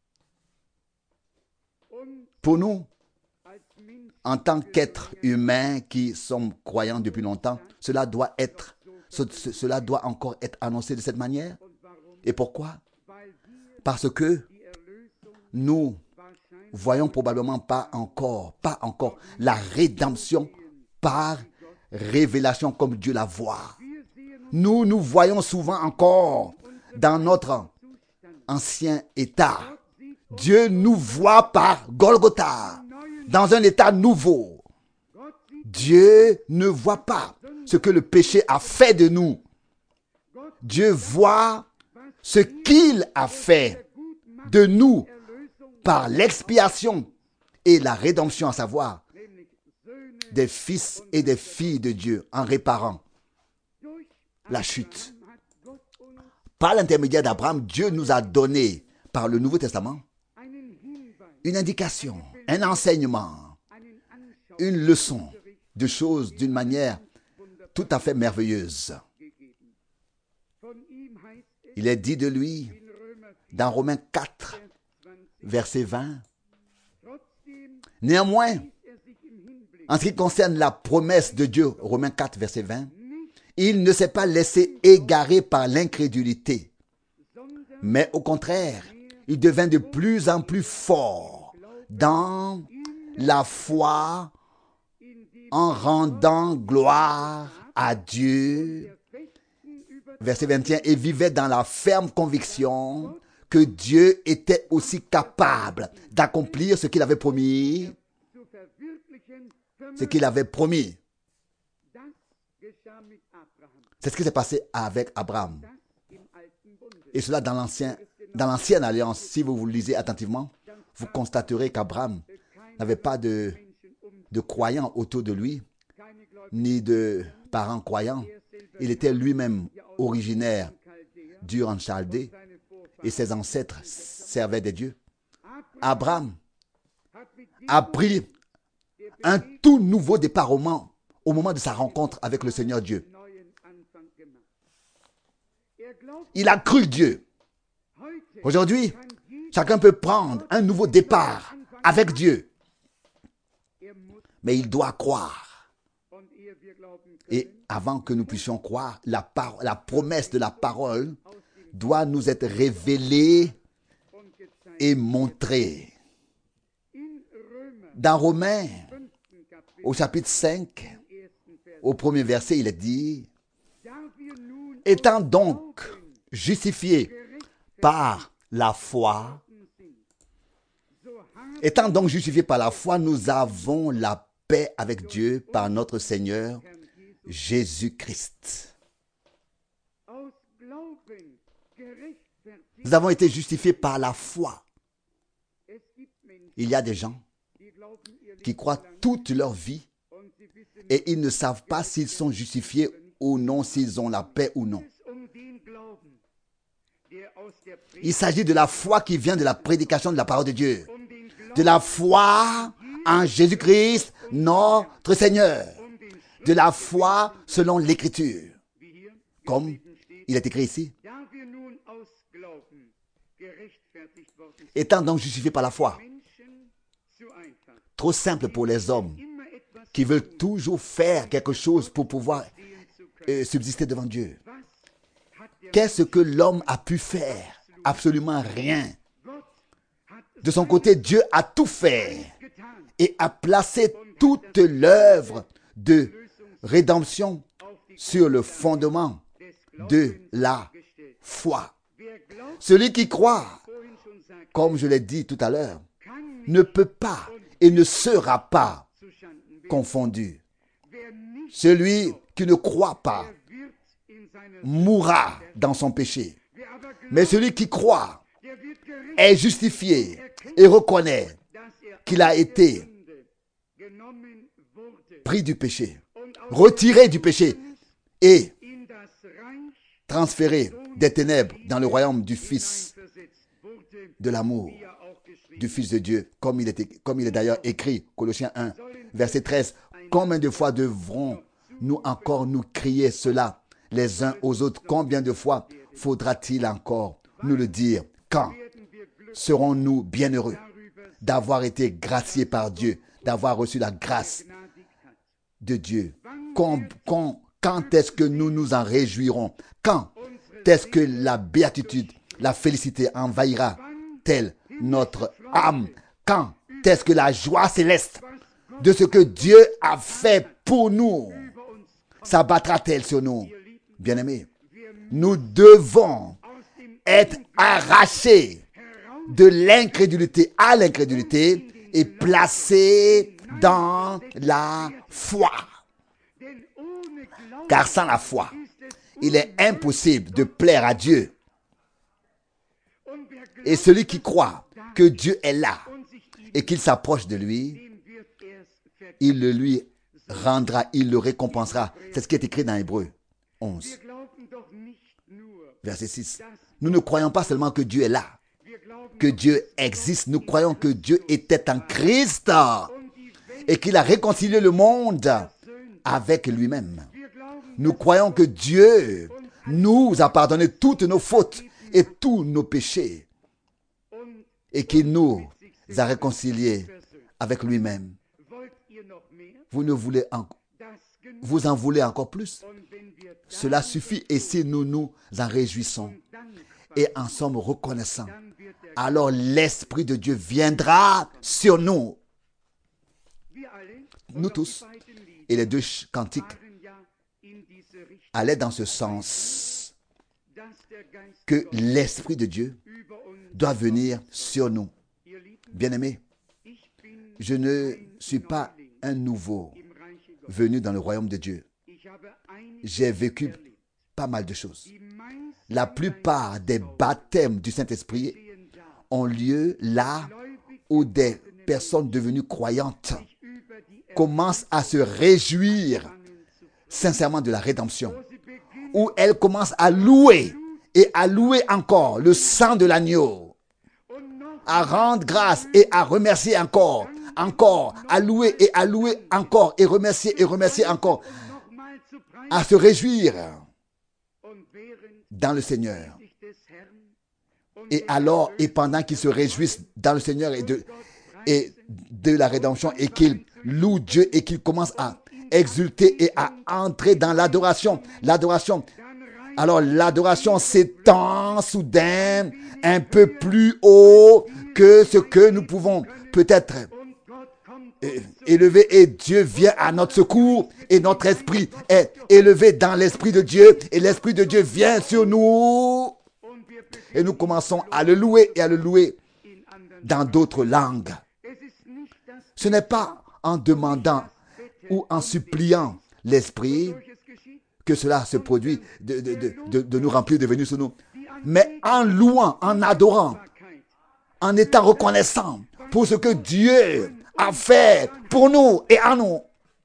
Pour nous, en tant qu'êtres humains qui sommes croyants depuis longtemps, cela doit être, ce, ce, cela doit encore être annoncé de cette manière. Et pourquoi? Parce que nous voyons probablement pas encore, pas encore la rédemption par révélation comme Dieu la voit. Nous nous voyons souvent encore dans notre ancien état. Dieu nous voit par Golgotha, dans un état nouveau. Dieu ne voit pas ce que le péché a fait de nous. Dieu voit ce qu'il a fait de nous par l'expiation et la rédemption, à savoir des fils et des filles de Dieu, en réparant la chute. Par l'intermédiaire d'Abraham, Dieu nous a donné, par le Nouveau Testament, une indication, un enseignement, une leçon de choses d'une manière tout à fait merveilleuse. Il est dit de lui, dans Romains quatre, verset vingt, « Néanmoins, en ce qui concerne la promesse de Dieu, Romains quatre, verset vingt, il ne s'est pas laissé égarer par l'incrédulité, mais au contraire, il devint de plus en plus fort dans la foi en rendant gloire à Dieu. » Verset vingt et un, et vivait dans la ferme conviction que Dieu était aussi capable d'accomplir ce qu'il avait promis, ce qu'il avait promis. C'est ce qui s'est passé avec Abraham. Et cela dans l'ancien, dans l'ancienne alliance, si vous vous lisez attentivement, vous constaterez qu'Abraham n'avait pas de, de croyants autour de lui, ni de parents croyants. Il était lui-même originaire d'Ur en Chaldée et ses ancêtres servaient des dieux. Abraham a pris un tout nouveau départ au moment, au moment de sa rencontre avec le Seigneur Dieu. Il a cru Dieu. Aujourd'hui, chacun peut prendre un nouveau départ avec Dieu. Mais il doit croire. Et avant que nous puissions croire, la, par- la promesse de la parole doit nous être révélée et montrée. Dans Romains, au chapitre cinq, au premier verset, il est dit, « Étant donc justifiés par la foi, étant donc justifiés par la foi, nous avons la paix avec Dieu par notre Seigneur Jésus-Christ. » Nous avons été justifiés par la foi. Il y a des gens qui croient toute leur vie et ils ne savent pas s'ils sont justifiés ou non, s'ils ont la paix ou non. Il s'agit de la foi qui vient de la prédication de la parole de Dieu. De la foi en Jésus-Christ, notre Seigneur. De la foi selon l'Écriture. Comme il est écrit ici. Étant donc justifiés par la foi. Trop simple pour les hommes qui veulent toujours faire quelque chose pour pouvoir euh, subsister devant Dieu. Qu'est-ce que l'homme a pu faire? Absolument rien. De son côté, Dieu a tout fait et a placé toute l'œuvre de rédemption sur le fondement de la foi. Celui qui croit, comme je l'ai dit tout à l'heure, ne peut pas et ne sera pas confondu. Celui qui ne croit pas mourra dans son péché. Mais celui qui croit est justifié et reconnaît qu'il a été pris du péché, retiré du péché et transféré des ténèbres dans le royaume du Fils de l'amour, du Fils de Dieu, comme il est, comme il est d'ailleurs écrit, Colossiens un, verset treize. Combien de fois devrons-nous encore nous crier cela? les uns aux autres. Combien de fois faudra-t-il encore nous le dire? Quand serons-nous bienheureux d'avoir été graciés par Dieu, d'avoir reçu la grâce de Dieu? Quand, quand, quand est-ce que nous nous en réjouirons? Quand est-ce que la béatitude, la félicité envahira-t-elle notre âme? Quand est-ce que la joie céleste de ce que Dieu a fait pour nous s'abattra-t-elle sur nous? Bien-aimés, nous devons être arrachés de l'incrédulité à l'incrédulité et placés dans la foi. Car sans la foi, il est impossible de plaire à Dieu. Et celui qui croit que Dieu est là et qu'il s'approche de lui, il le lui rendra, il le récompensera. C'est ce qui est écrit dans Hébreux onze, verset six. Nous ne croyons pas seulement que Dieu est là, que Dieu existe. Nous croyons que Dieu était en Christ et qu'il a réconcilié le monde avec lui-même. Nous croyons que Dieu nous a pardonné toutes nos fautes et tous nos péchés et qu'il nous a réconciliés avec lui-même. Vous ne voulez en... Vous en voulez encore plus? Cela suffit. Et si nous nous en réjouissons et en sommes reconnaissants, alors l'Esprit de Dieu viendra sur nous. Nous tous. Et les deux cantiques allaient dans ce sens que l'Esprit de Dieu doit venir sur nous. Bien-aimés, je ne suis pas un nouveau venu dans le royaume de Dieu. J'ai vécu pas mal de choses. La plupart des baptêmes du Saint-Esprit ont lieu là où des personnes devenues croyantes commencent à se réjouir sincèrement de la rédemption, où elles commencent à louer et à louer encore le sang de l'agneau, à rendre grâce et à remercier encore, encore, à louer et à louer encore et remercier et remercier encore, à se réjouir dans le Seigneur. Et alors, et pendant qu'ils se réjouissent dans le Seigneur et de, et de la rédemption et qu'ils louent Dieu et qu'ils commencent à exulter et à entrer dans l'adoration, l'adoration, alors l'adoration s'étend soudain un peu plus haut que ce que nous pouvons peut-être élevé, et Dieu vient à notre secours et notre esprit est élevé dans l'esprit de Dieu et l'esprit de Dieu vient sur nous et nous commençons à le louer et à le louer dans d'autres langues. Ce n'est pas en demandant ou en suppliant l'esprit que cela se produit de, de, de, de, de nous remplir, de venir sur nous, mais en louant, en adorant, en étant reconnaissant pour ce que Dieu a fait pour nous et en nous.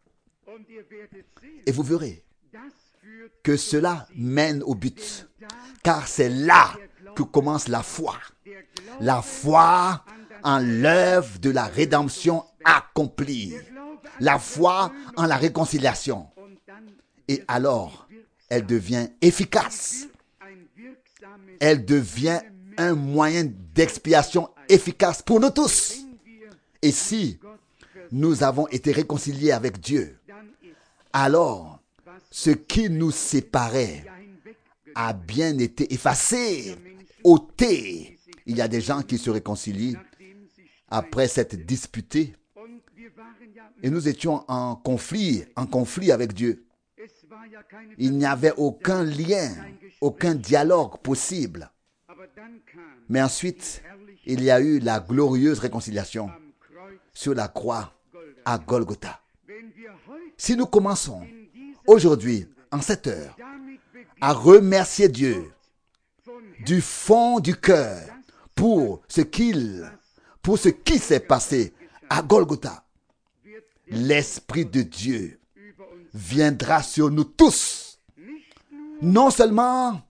Et vous verrez que cela mène au but, car c'est là que commence la foi. La foi en l'œuvre de la rédemption accomplie. La foi en la réconciliation. Et alors, elle devient efficace. Elle devient un moyen d'expiation efficace pour nous tous. Et si nous avons été réconciliés avec Dieu, alors ce qui nous séparait a bien été effacé, ôté. Il y a des gens qui se réconcilient après s'être disputés. Et nous étions en conflit, en conflit avec Dieu. Il n'y avait aucun lien, aucun dialogue possible. Mais ensuite, il y a eu la glorieuse réconciliation sur la croix à Golgotha. Si nous commençons aujourd'hui, en cette heure, à remercier Dieu du fond du cœur pour ce qu'il, pour ce qui s'est passé à Golgotha, l'Esprit de Dieu viendra sur nous tous. Non seulement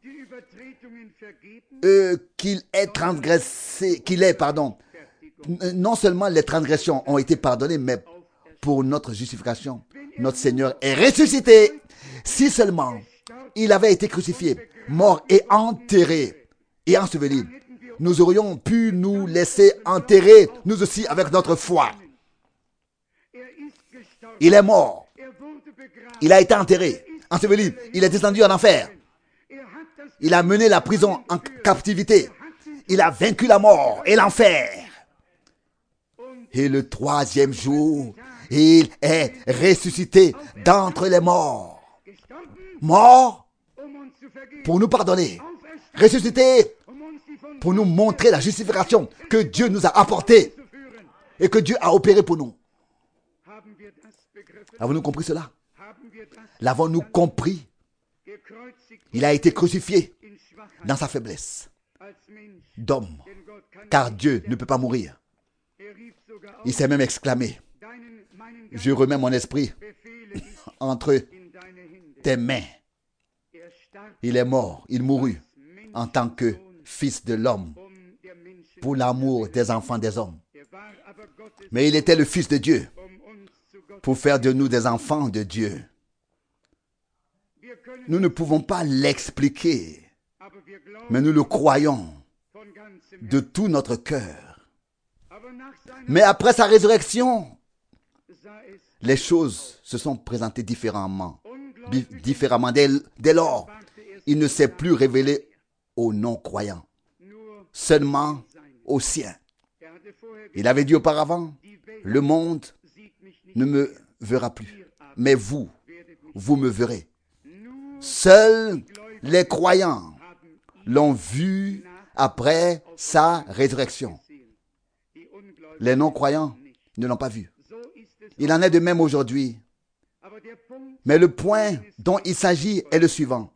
euh, qu'il est transgressé, qu'il est, pardon, non seulement les transgressions ont été pardonnées, mais pour notre justification, notre Seigneur est ressuscité. Si seulement il avait été crucifié, mort et enterré et enseveli. Nous aurions pu nous laisser enterrer, nous aussi, avec notre foi. Il est mort. Il a été enterré, enseveli. Il est descendu en enfer. Il a mené la prison en captivité. Il a vaincu la mort et l'enfer. Et le troisième jour, il est ressuscité d'entre les morts. Mort pour nous pardonner. Ressuscité pour nous montrer la justification que Dieu nous a apportée et que Dieu a opéré pour nous. Avons-nous compris cela? L'avons-nous compris? Il a été crucifié dans sa faiblesse d'homme, car Dieu ne peut pas mourir. Il s'est même exclamé, je remets mon esprit entre tes mains. Il est mort, il mourut en tant que fils de l'homme pour l'amour des enfants des hommes. Mais il était le fils de Dieu pour faire de nous des enfants de Dieu. Nous ne pouvons pas l'expliquer, mais nous le croyons de tout notre cœur. Mais après sa résurrection, les choses se sont présentées différemment. Différemment. Dès, dès lors, il ne s'est plus révélé aux non-croyants, seulement aux siens. Il avait dit auparavant, le monde ne me verra plus, mais vous, vous me verrez. Seuls les croyants l'ont vu après sa résurrection. Les non-croyants ne l'ont pas vu. Il en est de même aujourd'hui. Mais le point dont il s'agit est le suivant.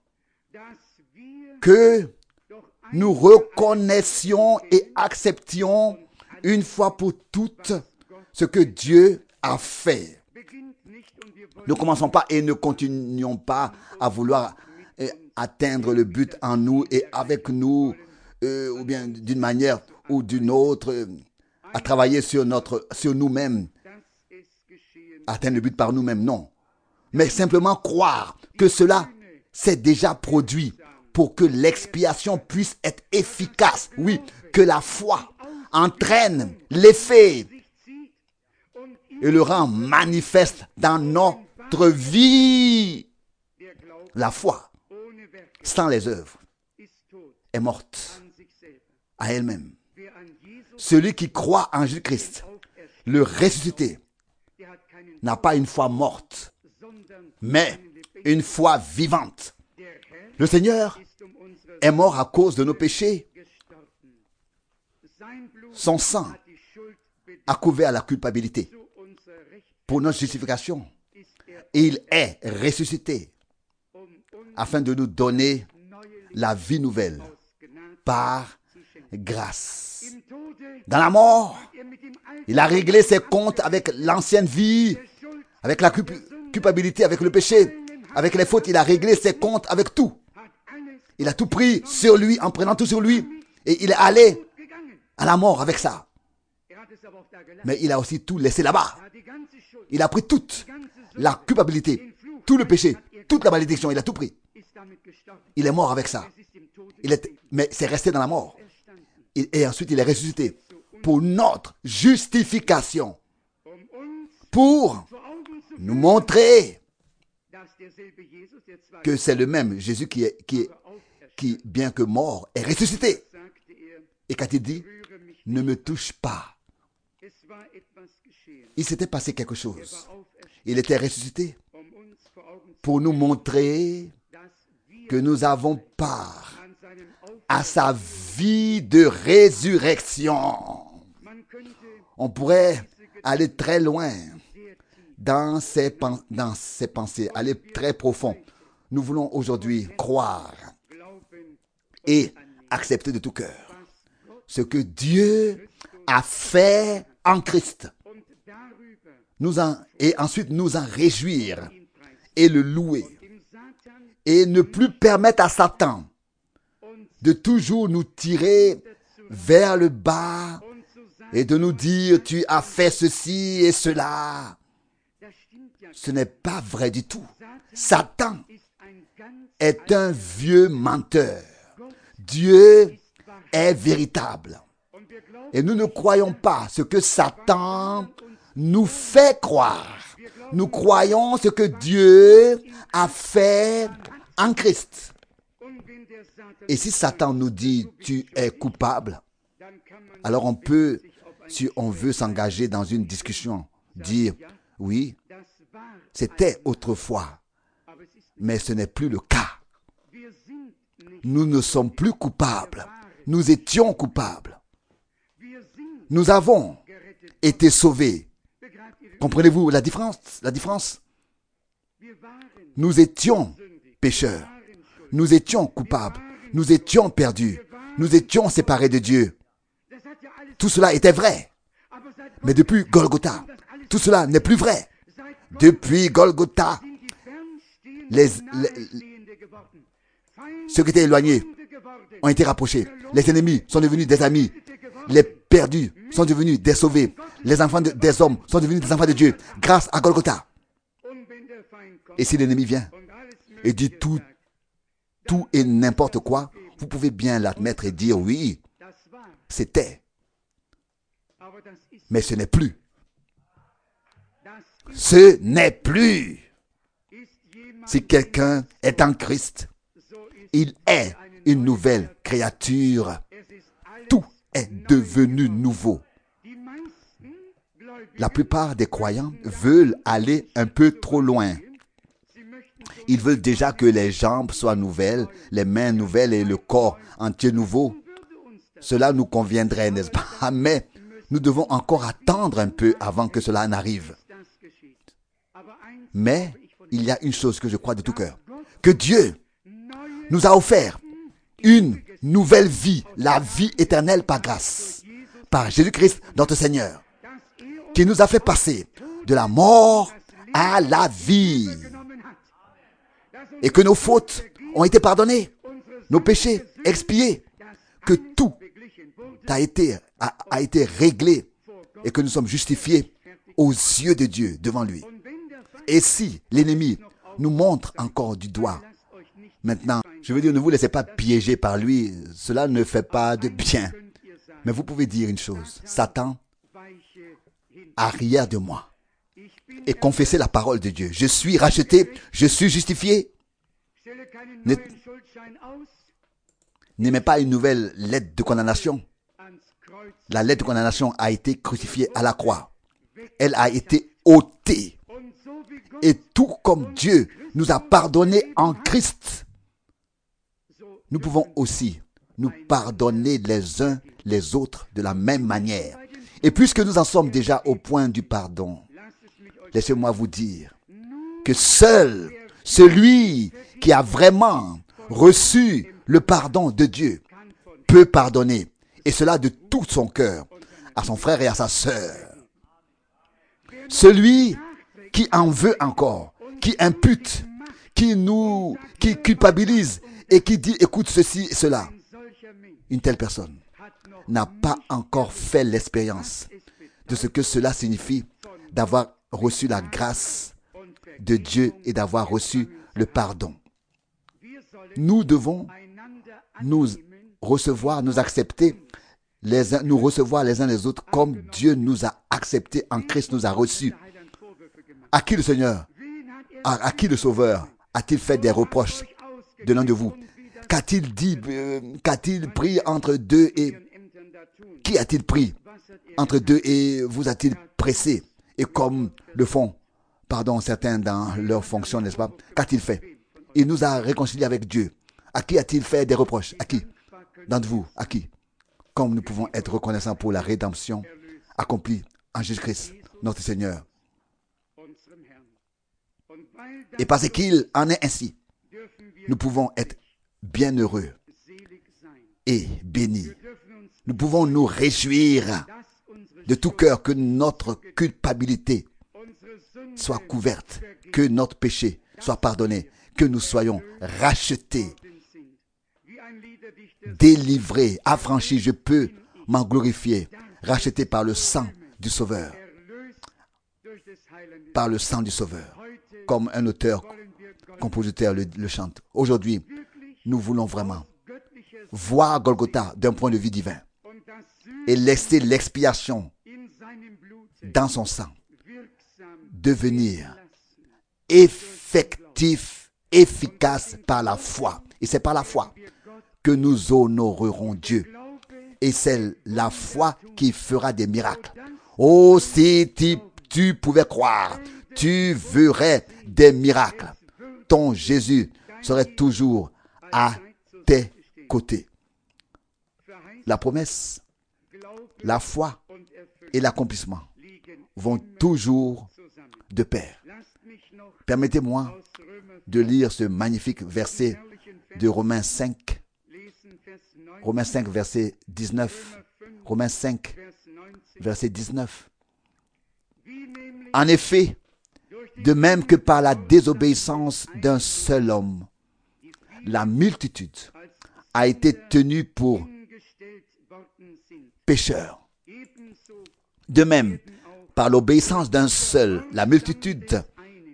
Que nous reconnaissions et acceptions une fois pour toutes ce que Dieu a fait. Ne commençons pas et ne continuons pas à vouloir atteindre le but en nous et avec nous, euh, ou bien d'une manière ou d'une autre, euh, à travailler sur, notre, sur nous-mêmes, atteindre le but par nous-mêmes, non. Mais simplement croire que cela s'est déjà produit pour que l'expiation puisse être efficace. Oui, que la foi entraîne l'effet et le rend manifeste dans notre vie. La foi, sans les œuvres, est morte à elle-même. Celui qui croit en Jésus-Christ, le ressuscité, n'a pas une foi morte, mais une foi vivante. Le Seigneur est mort à cause de nos péchés. Son sang a couvert la culpabilité pour notre justification. Et il est ressuscité afin de nous donner la vie nouvelle par grâce. Dans la mort, il a réglé ses comptes avec l'ancienne vie, avec la culpabilité, avec le péché, avec les fautes. Il a réglé ses comptes avec tout. Il a tout pris sur lui, en prenant tout sur lui. Et il est allé à la mort avec ça. Mais il a aussi tout laissé là-bas. Il a pris toute la culpabilité, tout le péché, toute la malédiction. Il a tout pris. Il est mort avec ça. Il est, mais c'est resté dans la mort. Et, et ensuite, il est ressuscité pour notre justification. Pour nous montrer que c'est le même Jésus qui, est, qui, est, qui, bien que mort, est ressuscité. Et qu'a-t-il dit? Ne me touche pas. Il s'était passé quelque chose. Il était ressuscité pour nous montrer que nous avons part à sa vie de résurrection. On pourrait aller très loin dans ses, dans ses pensées, aller très profond. Nous voulons aujourd'hui croire et accepter de tout cœur ce que Dieu a fait en Christ. Nous en, et ensuite nous en réjouir et le louer. Et ne plus permettre à Satan de toujours nous tirer vers le bas et de nous dire tu as fait ceci et cela. Ce n'est pas vrai du tout. Satan est un vieux menteur. Dieu est véritable. Et nous ne croyons pas ce que Satan nous fait croire. Nous croyons ce que Dieu a fait en Christ. Et si Satan nous dit « tu es coupable », alors on peut, si on veut s'engager dans une discussion, dire « oui, c'était autrefois, mais ce n'est plus le cas. Nous ne sommes plus coupables. Nous étions coupables. Nous avons été sauvés. » Comprenez-vous la différence? La différence? Nous étions pécheurs. Nous étions coupables. Nous étions perdus. Nous étions séparés de Dieu. Tout cela était vrai. Mais depuis Golgotha, tout cela n'est plus vrai. Depuis Golgotha, les, les, ceux qui étaient éloignés ont été rapprochés. Les ennemis sont devenus des amis. Les perdus sont devenus des sauvés. Les enfants de, des hommes sont devenus des enfants de Dieu grâce à Golgotha. Et si l'ennemi vient et dit tout, tout et n'importe quoi, vous pouvez bien l'admettre et dire oui, c'était. Mais ce n'est plus. Ce n'est plus. Si quelqu'un est en Christ, il est une nouvelle créature. Tout est devenu nouveau. La plupart des croyants veulent aller un peu trop loin. Ils veulent déjà que les jambes soient nouvelles, les mains nouvelles et le corps entier nouveau. Cela nous conviendrait, n'est-ce pas? Mais nous devons encore attendre un peu avant que cela n'arrive. Mais il y a une chose que je crois de tout cœur. Que Dieu nous a offert une nouvelle vie, la vie éternelle par grâce, par Jésus-Christ notre Seigneur, qui nous a fait passer de la mort à la vie. Et que nos fautes ont été pardonnées, nos péchés expiés, que tout a été, a, a été réglé et que nous sommes justifiés aux yeux de Dieu devant lui. Et si l'ennemi nous montre encore du doigt, maintenant, je veux dire, ne vous laissez pas piéger par lui, cela ne fait pas de bien. Mais vous pouvez dire une chose, Satan, arrière de moi et confessez la parole de Dieu. Je suis racheté, je suis justifié. N'aimez pas une nouvelle lettre de condamnation. La lettre de condamnation a été crucifiée à la croix. Elle a été ôtée. Et tout comme Dieu nous a pardonné en Christ, nous pouvons aussi nous pardonner les uns les autres de la même manière. Et puisque nous en sommes déjà au point du pardon, laissez-moi vous dire que seul celui qui a vraiment reçu le pardon de Dieu peut pardonner, et cela de tout son cœur, à son frère et à sa sœur. Celui qui en veut encore, qui impute, qui nous, qui culpabilise et qui dit écoute ceci et cela, une telle personne n'a pas encore fait l'expérience de ce que cela signifie d'avoir reçu la grâce de Dieu et d'avoir reçu le pardon. Nous devons nous recevoir, nous accepter, les uns, nous recevoir les uns les autres comme Dieu nous a acceptés en Christ, nous a reçus. À qui le Seigneur, à, à qui le Sauveur a-t-il fait des reproches de l'un de vous? Qu'a-t-il dit, euh, qu'a-t-il pris entre deux et qui a-t-il pris entre deux et vous a-t-il pressé? Et comme le font, pardon, certains dans leur fonction, n'est-ce pas? Qu'a-t-il fait? Il nous a réconciliés avec Dieu. À qui a-t-il fait des reproches? À qui? D'entre vous, à qui? Comme nous pouvons être reconnaissants pour la rédemption accomplie en Jésus-Christ, notre Seigneur. Et parce qu'il en est ainsi, nous pouvons être bienheureux et bénis. Nous pouvons nous réjouir de tout cœur que notre culpabilité soit couverte, que notre péché soit pardonné, que nous soyons rachetés, délivrés, affranchis. Je peux m'en glorifier, rachetés par le sang du Sauveur, par le sang du Sauveur. Comme un auteur compositeur le, le chante. Aujourd'hui, nous voulons vraiment voir Golgotha d'un point de vue divin et laisser l'expiation dans son sang devenir effectif, efficace par la foi. Et c'est par la foi que nous honorerons Dieu. Et c'est la foi qui fera des miracles. Oh, si tu, tu pouvais croire, tu verrais des miracles. Ton Jésus serait toujours à tes côtés. La promesse, la foi et l'accomplissement vont toujours de pair. Permettez-moi de lire ce magnifique verset de Romains cinq. Romains cinq, verset dix-neuf. Romains cinq, verset dix-neuf. En effet, de même que par la désobéissance d'un seul homme, la multitude a été tenue pour pécheur. De même, par l'obéissance d'un seul, la multitude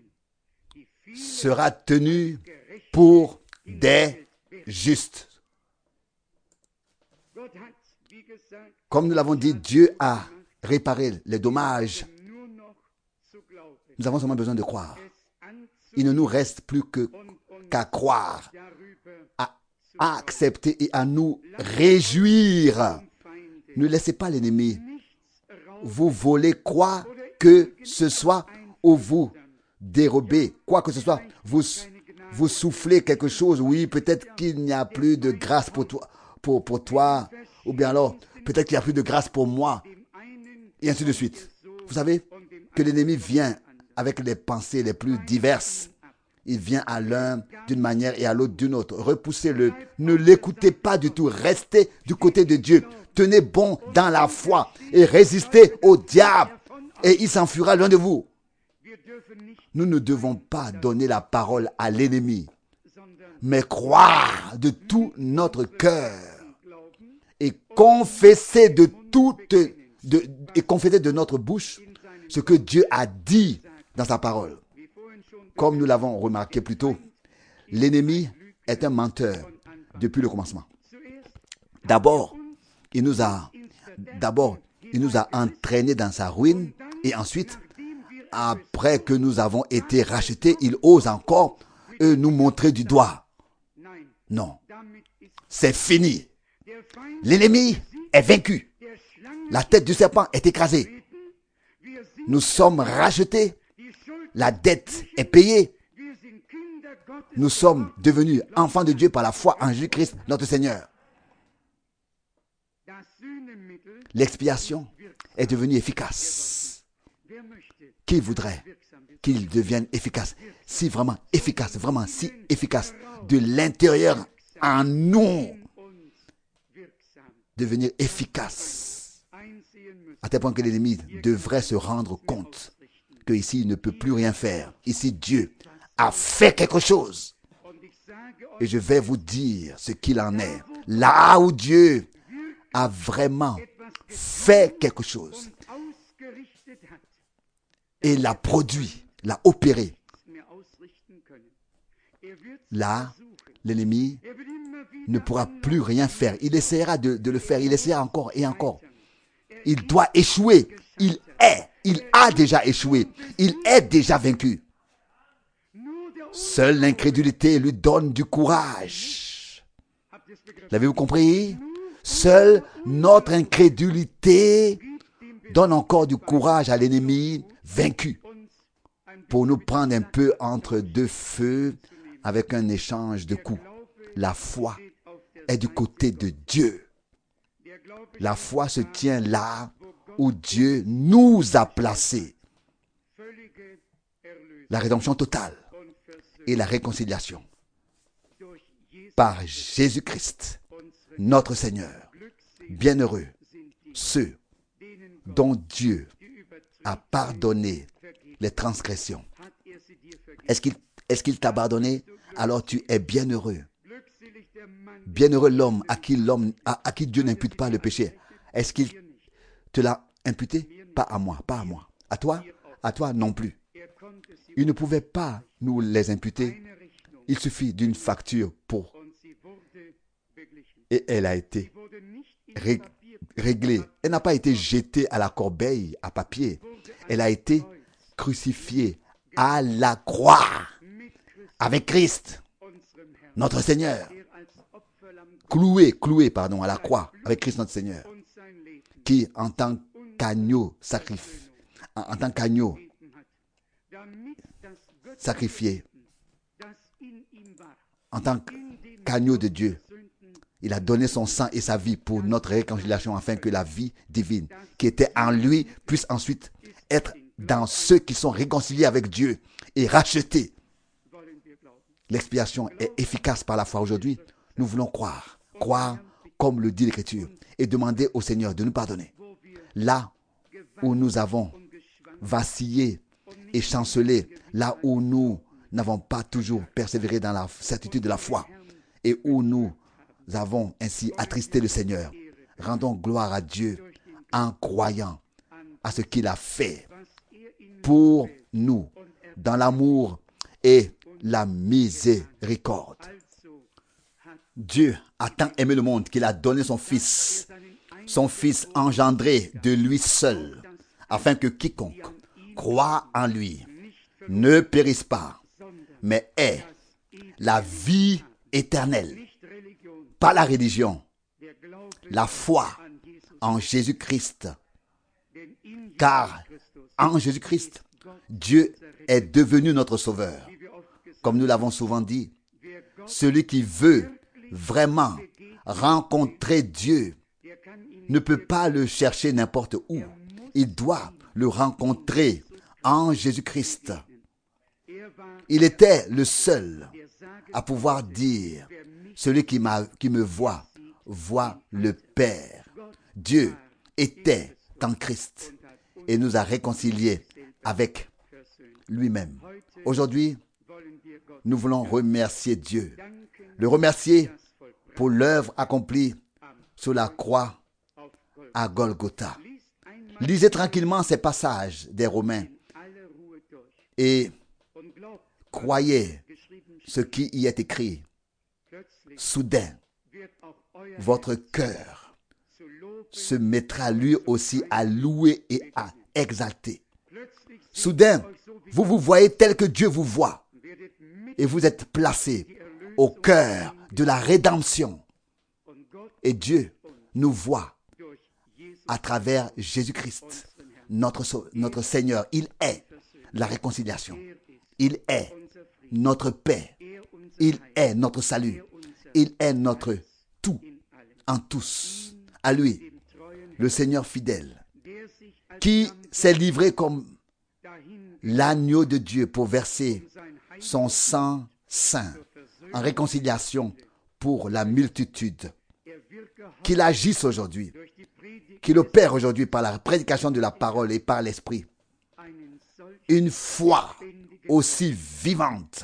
sera tenue pour des justes. Comme nous l'avons dit, Dieu a réparé les dommages. Nous avons seulement besoin de croire. Il ne nous reste plus que qu'à croire, à accepter et à nous réjouir. Ne laissez pas l'ennemi vous voler quoi que ce soit ou vous dérober quoi que ce soit. Vous, vous soufflez quelque chose. Oui, peut-être qu'il n'y a plus de grâce pour toi, pour, pour toi. Ou bien alors, peut-être qu'il n'y a plus de grâce pour moi. Et ainsi de suite. Vous savez que l'ennemi vient avec les pensées les plus diverses. Il vient à l'un d'une manière et à l'autre d'une autre. Repoussez-le. Ne l'écoutez pas du tout. Restez du côté de Dieu. Tenez bon dans la foi et résistez au diable et il s'enfuira loin de vous. Nous ne devons pas donner la parole à l'ennemi, mais croire de tout notre cœur et confesser de toute de, et confesser de notre bouche ce que Dieu a dit dans sa parole. Comme nous l'avons remarqué plus tôt, l'ennemi est un menteur depuis le commencement. D'abord, il nous a d'abord, il nous a entraînés dans sa ruine et ensuite, après que nous avons été rachetés, il ose encore euh, nous montrer du doigt. Non, c'est fini. L'ennemi est vaincu. La tête du serpent est écrasée. Nous sommes rachetés. La dette est payée. Nous sommes devenus enfants de Dieu par la foi en Jésus-Christ, notre Seigneur. L'expiation est devenue efficace. Qui voudrait qu'il devienne efficace? Si vraiment efficace, vraiment si efficace, de l'intérieur en nous, devenir efficace, à tel point que l'ennemi devrait se rendre compte que ici il ne peut plus rien faire. Ici Dieu a fait quelque chose. Et je vais vous dire ce qu'il en est. Là où Dieu a vraiment fait quelque chose et l'a produit, l'a opéré. Là, l'ennemi ne pourra plus rien faire. Il essaiera de, de le faire. Il essaiera encore et encore. Il doit échouer. Il est. Il a déjà échoué. Il est déjà vaincu. Seule l'incrédulité lui donne du courage. L'avez-vous compris? Seule notre incrédulité donne encore du courage à l'ennemi vaincu pour nous prendre un peu entre deux feux avec un échange de coups. La foi est du côté de Dieu. La foi se tient là où Dieu nous a placés. La rédemption totale et la réconciliation par Jésus-Christ, notre Seigneur. Bienheureux ceux dont Dieu a pardonné les transgressions. Est-ce qu'il, est-ce qu'il t'a pardonné? Alors tu es bienheureux. Bienheureux l'homme à qui, l'homme, à, à qui Dieu n'impute pas le péché. Est-ce qu'il te l'a imputé? Pas à moi, pas à moi. À toi? À toi non plus. Il ne pouvait pas nous les imputer Il suffit d'une facture pour... Et elle a été ré- réglée. Elle n'a pas été jetée à la corbeille à papier. Elle a été crucifiée à la croix avec Christ, notre Seigneur. Cloué, cloué, pardon, à la croix avec Christ, notre Seigneur. Qui, en tant qu'agneau sacrifié, en, en tant qu'agneau sacrifié, en tant qu'agneau de Dieu, il a donné son sang et sa vie pour notre réconciliation, afin que la vie divine qui était en lui puisse ensuite être dans ceux qui sont réconciliés avec Dieu et rachetés. L'expiation est efficace par la foi aujourd'hui. Nous voulons croire, croire comme le dit l'Écriture, et demander au Seigneur de nous pardonner. Là où nous avons vacillé et chancelé, là où nous n'avons pas toujours persévéré dans la certitude de la foi, et où nous avons ainsi attristé le Seigneur, rendons gloire à Dieu en croyant à ce qu'il a fait pour nous dans l'amour et la miséricorde. Dieu a tant aimé le monde qu'il a donné son Fils, son Fils engendré de lui seul, afin que quiconque croit en lui ne périsse pas, mais ait la vie éternelle. Pas la religion, la foi en Jésus-Christ. Car en Jésus-Christ, Dieu est devenu notre Sauveur. Comme nous l'avons souvent dit, celui qui veut vraiment rencontrer Dieu ne peut pas le chercher n'importe où. Il doit le rencontrer en Jésus-Christ. Il était le seul à pouvoir dire, celui qui, m'a, qui me voit, voit le Père. Dieu était en Christ et nous a réconciliés avec lui-même. Aujourd'hui, nous voulons remercier Dieu, le remercier pour l'œuvre accomplie sur la croix à Golgotha. Lisez tranquillement ces passages des Romains et croyez ce qui y est écrit. Soudain, votre cœur se mettra lui aussi à louer et à exalter. Soudain, vous vous voyez tel que Dieu vous voit et vous êtes placé au cœur de la rédemption. Et Dieu nous voit à travers Jésus-Christ, notre, notre Seigneur. Il est la réconciliation. Il est notre paix. Il est notre salut. Il est notre tout en tous. À lui, le Seigneur fidèle, qui s'est livré comme l'agneau de Dieu pour verser son sang saint en réconciliation pour la multitude. Qu'il agisse aujourd'hui, qu'il opère aujourd'hui par la prédication de la parole et par l'Esprit. Une foi aussi vivante.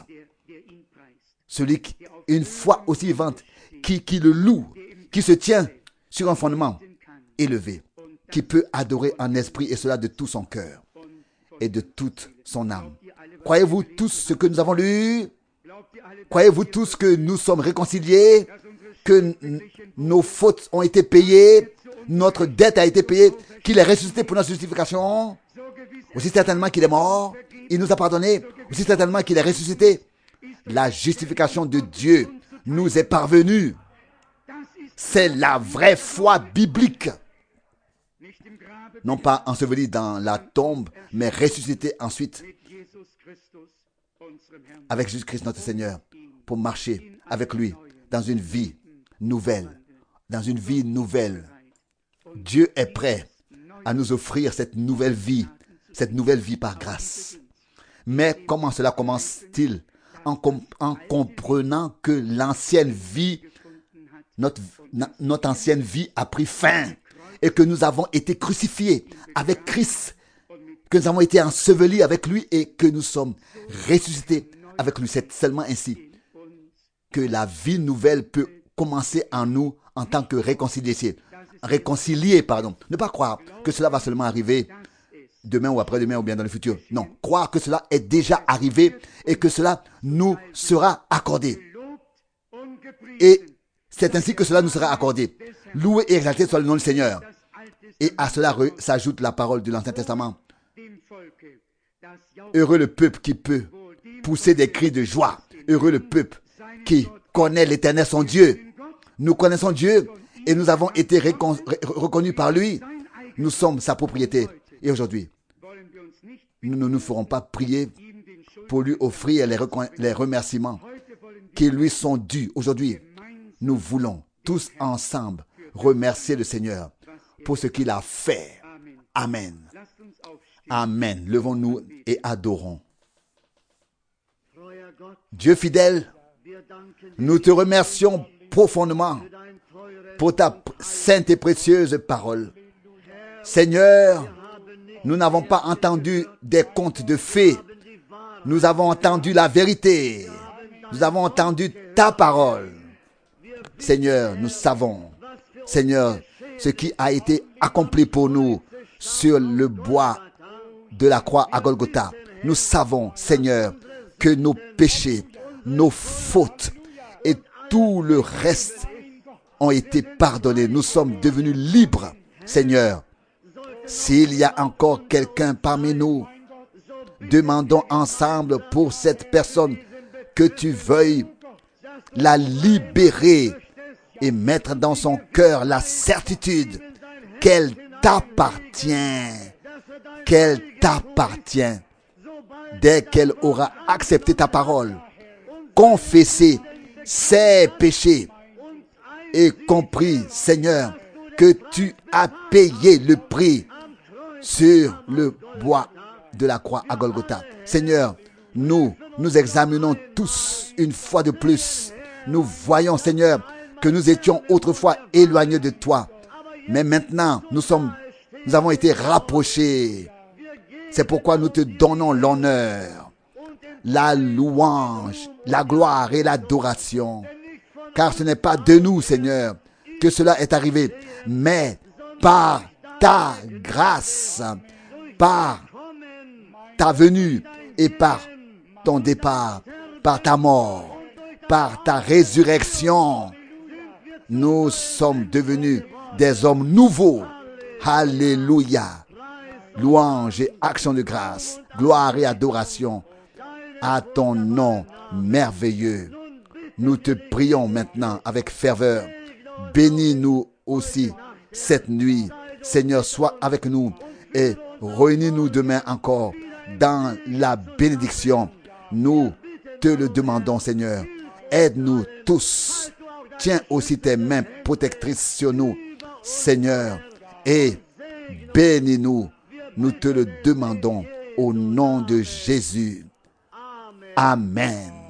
Celui qui, une foi aussi vivante qui, qui le loue, qui se tient sur un fondement élevé, qui peut adorer en esprit et cela de tout son cœur et de toute son âme. Croyez-vous tous ce que nous avons lu? Croyez-vous tous que nous sommes réconciliés, que n- nos fautes ont été payées, notre dette a été payée, qu'il est ressuscité pour notre justification? Aussi certainement qu'il est mort, il nous a pardonné, aussi certainement qu'il est ressuscité. La justification de Dieu nous est parvenue. C'est la vraie foi biblique. Non pas enseveli dans la tombe, mais ressuscité ensuite avec Jésus-Christ notre Seigneur pour marcher avec lui dans une vie nouvelle. Dans une vie nouvelle. Dieu est prêt à nous offrir cette nouvelle vie, cette nouvelle vie par grâce. Mais comment cela commence-t-il? En, comp- en comprenant que l'ancienne vie, notre, notre ancienne vie a pris fin et que nous avons été crucifiés avec Christ, que nous avons été ensevelis avec lui et que nous sommes ressuscités avec lui. C'est seulement ainsi que la vie nouvelle peut commencer en nous en tant que réconciliés. Réconciliés, pardon. Ne pas croire que cela va seulement arriver demain ou après-demain ou bien dans le futur. Non, croire que cela est déjà arrivé et que cela nous sera accordé. Et c'est ainsi que cela nous sera accordé. Loué et exalté soit le nom du Seigneur. Et à cela s'ajoute la parole de l'Ancien Testament. Heureux le peuple qui peut pousser des cris de joie. Heureux le peuple qui connaît l'Éternel son Dieu. Nous connaissons Dieu et nous avons été recon- reconnus par lui. Nous sommes sa propriété. Et aujourd'hui, nous ne nous ferons pas prier pour lui offrir les, recon- les remerciements qui lui sont dus. Aujourd'hui, nous voulons tous ensemble remercier le Seigneur pour ce qu'il a fait. Amen. Amen. Levons-nous et adorons. Dieu fidèle, nous te remercions profondément pour ta sainte et précieuse parole. Seigneur, nous n'avons pas entendu des contes de fées. Nous avons entendu la vérité. Nous avons entendu ta parole. Seigneur, nous savons, Seigneur, ce qui a été accompli pour nous sur le bois de la croix à Golgotha. Nous savons, Seigneur, que nos péchés, nos fautes et tout le reste ont été pardonnés. Nous sommes devenus libres, Seigneur. S'il y a encore quelqu'un parmi nous, demandons ensemble pour cette personne que tu veuilles la libérer et mettre dans son cœur la certitude qu'elle t'appartient, qu'elle t'appartient. Dès qu'elle aura accepté ta parole, confessé ses péchés et compris, Seigneur, que tu as payé le prix sur le bois de la croix à Golgotha. Seigneur, nous nous examinons tous une fois de plus. Nous voyons, Seigneur, que nous étions autrefois éloignés de toi. Mais maintenant, nous sommes, nous avons été rapprochés. C'est pourquoi nous te donnons l'honneur, la louange, la gloire et l'adoration. Car ce n'est pas de nous, Seigneur, que cela est arrivé, mais par ta grâce, par ta venue et par ton départ, par ta mort, par ta résurrection, nous sommes devenus des hommes nouveaux. Alléluia. Louange et action de grâce, gloire et adoration à ton nom merveilleux. Nous te prions maintenant avec ferveur. Bénis-nous aussi cette nuit. Seigneur, sois avec nous et réunis-nous demain encore dans la bénédiction. Nous te le demandons, Seigneur. Aide-nous tous. Tiens aussi tes mains protectrices sur nous, Seigneur, et bénis-nous. Nous te le demandons au nom de Jésus. Amen.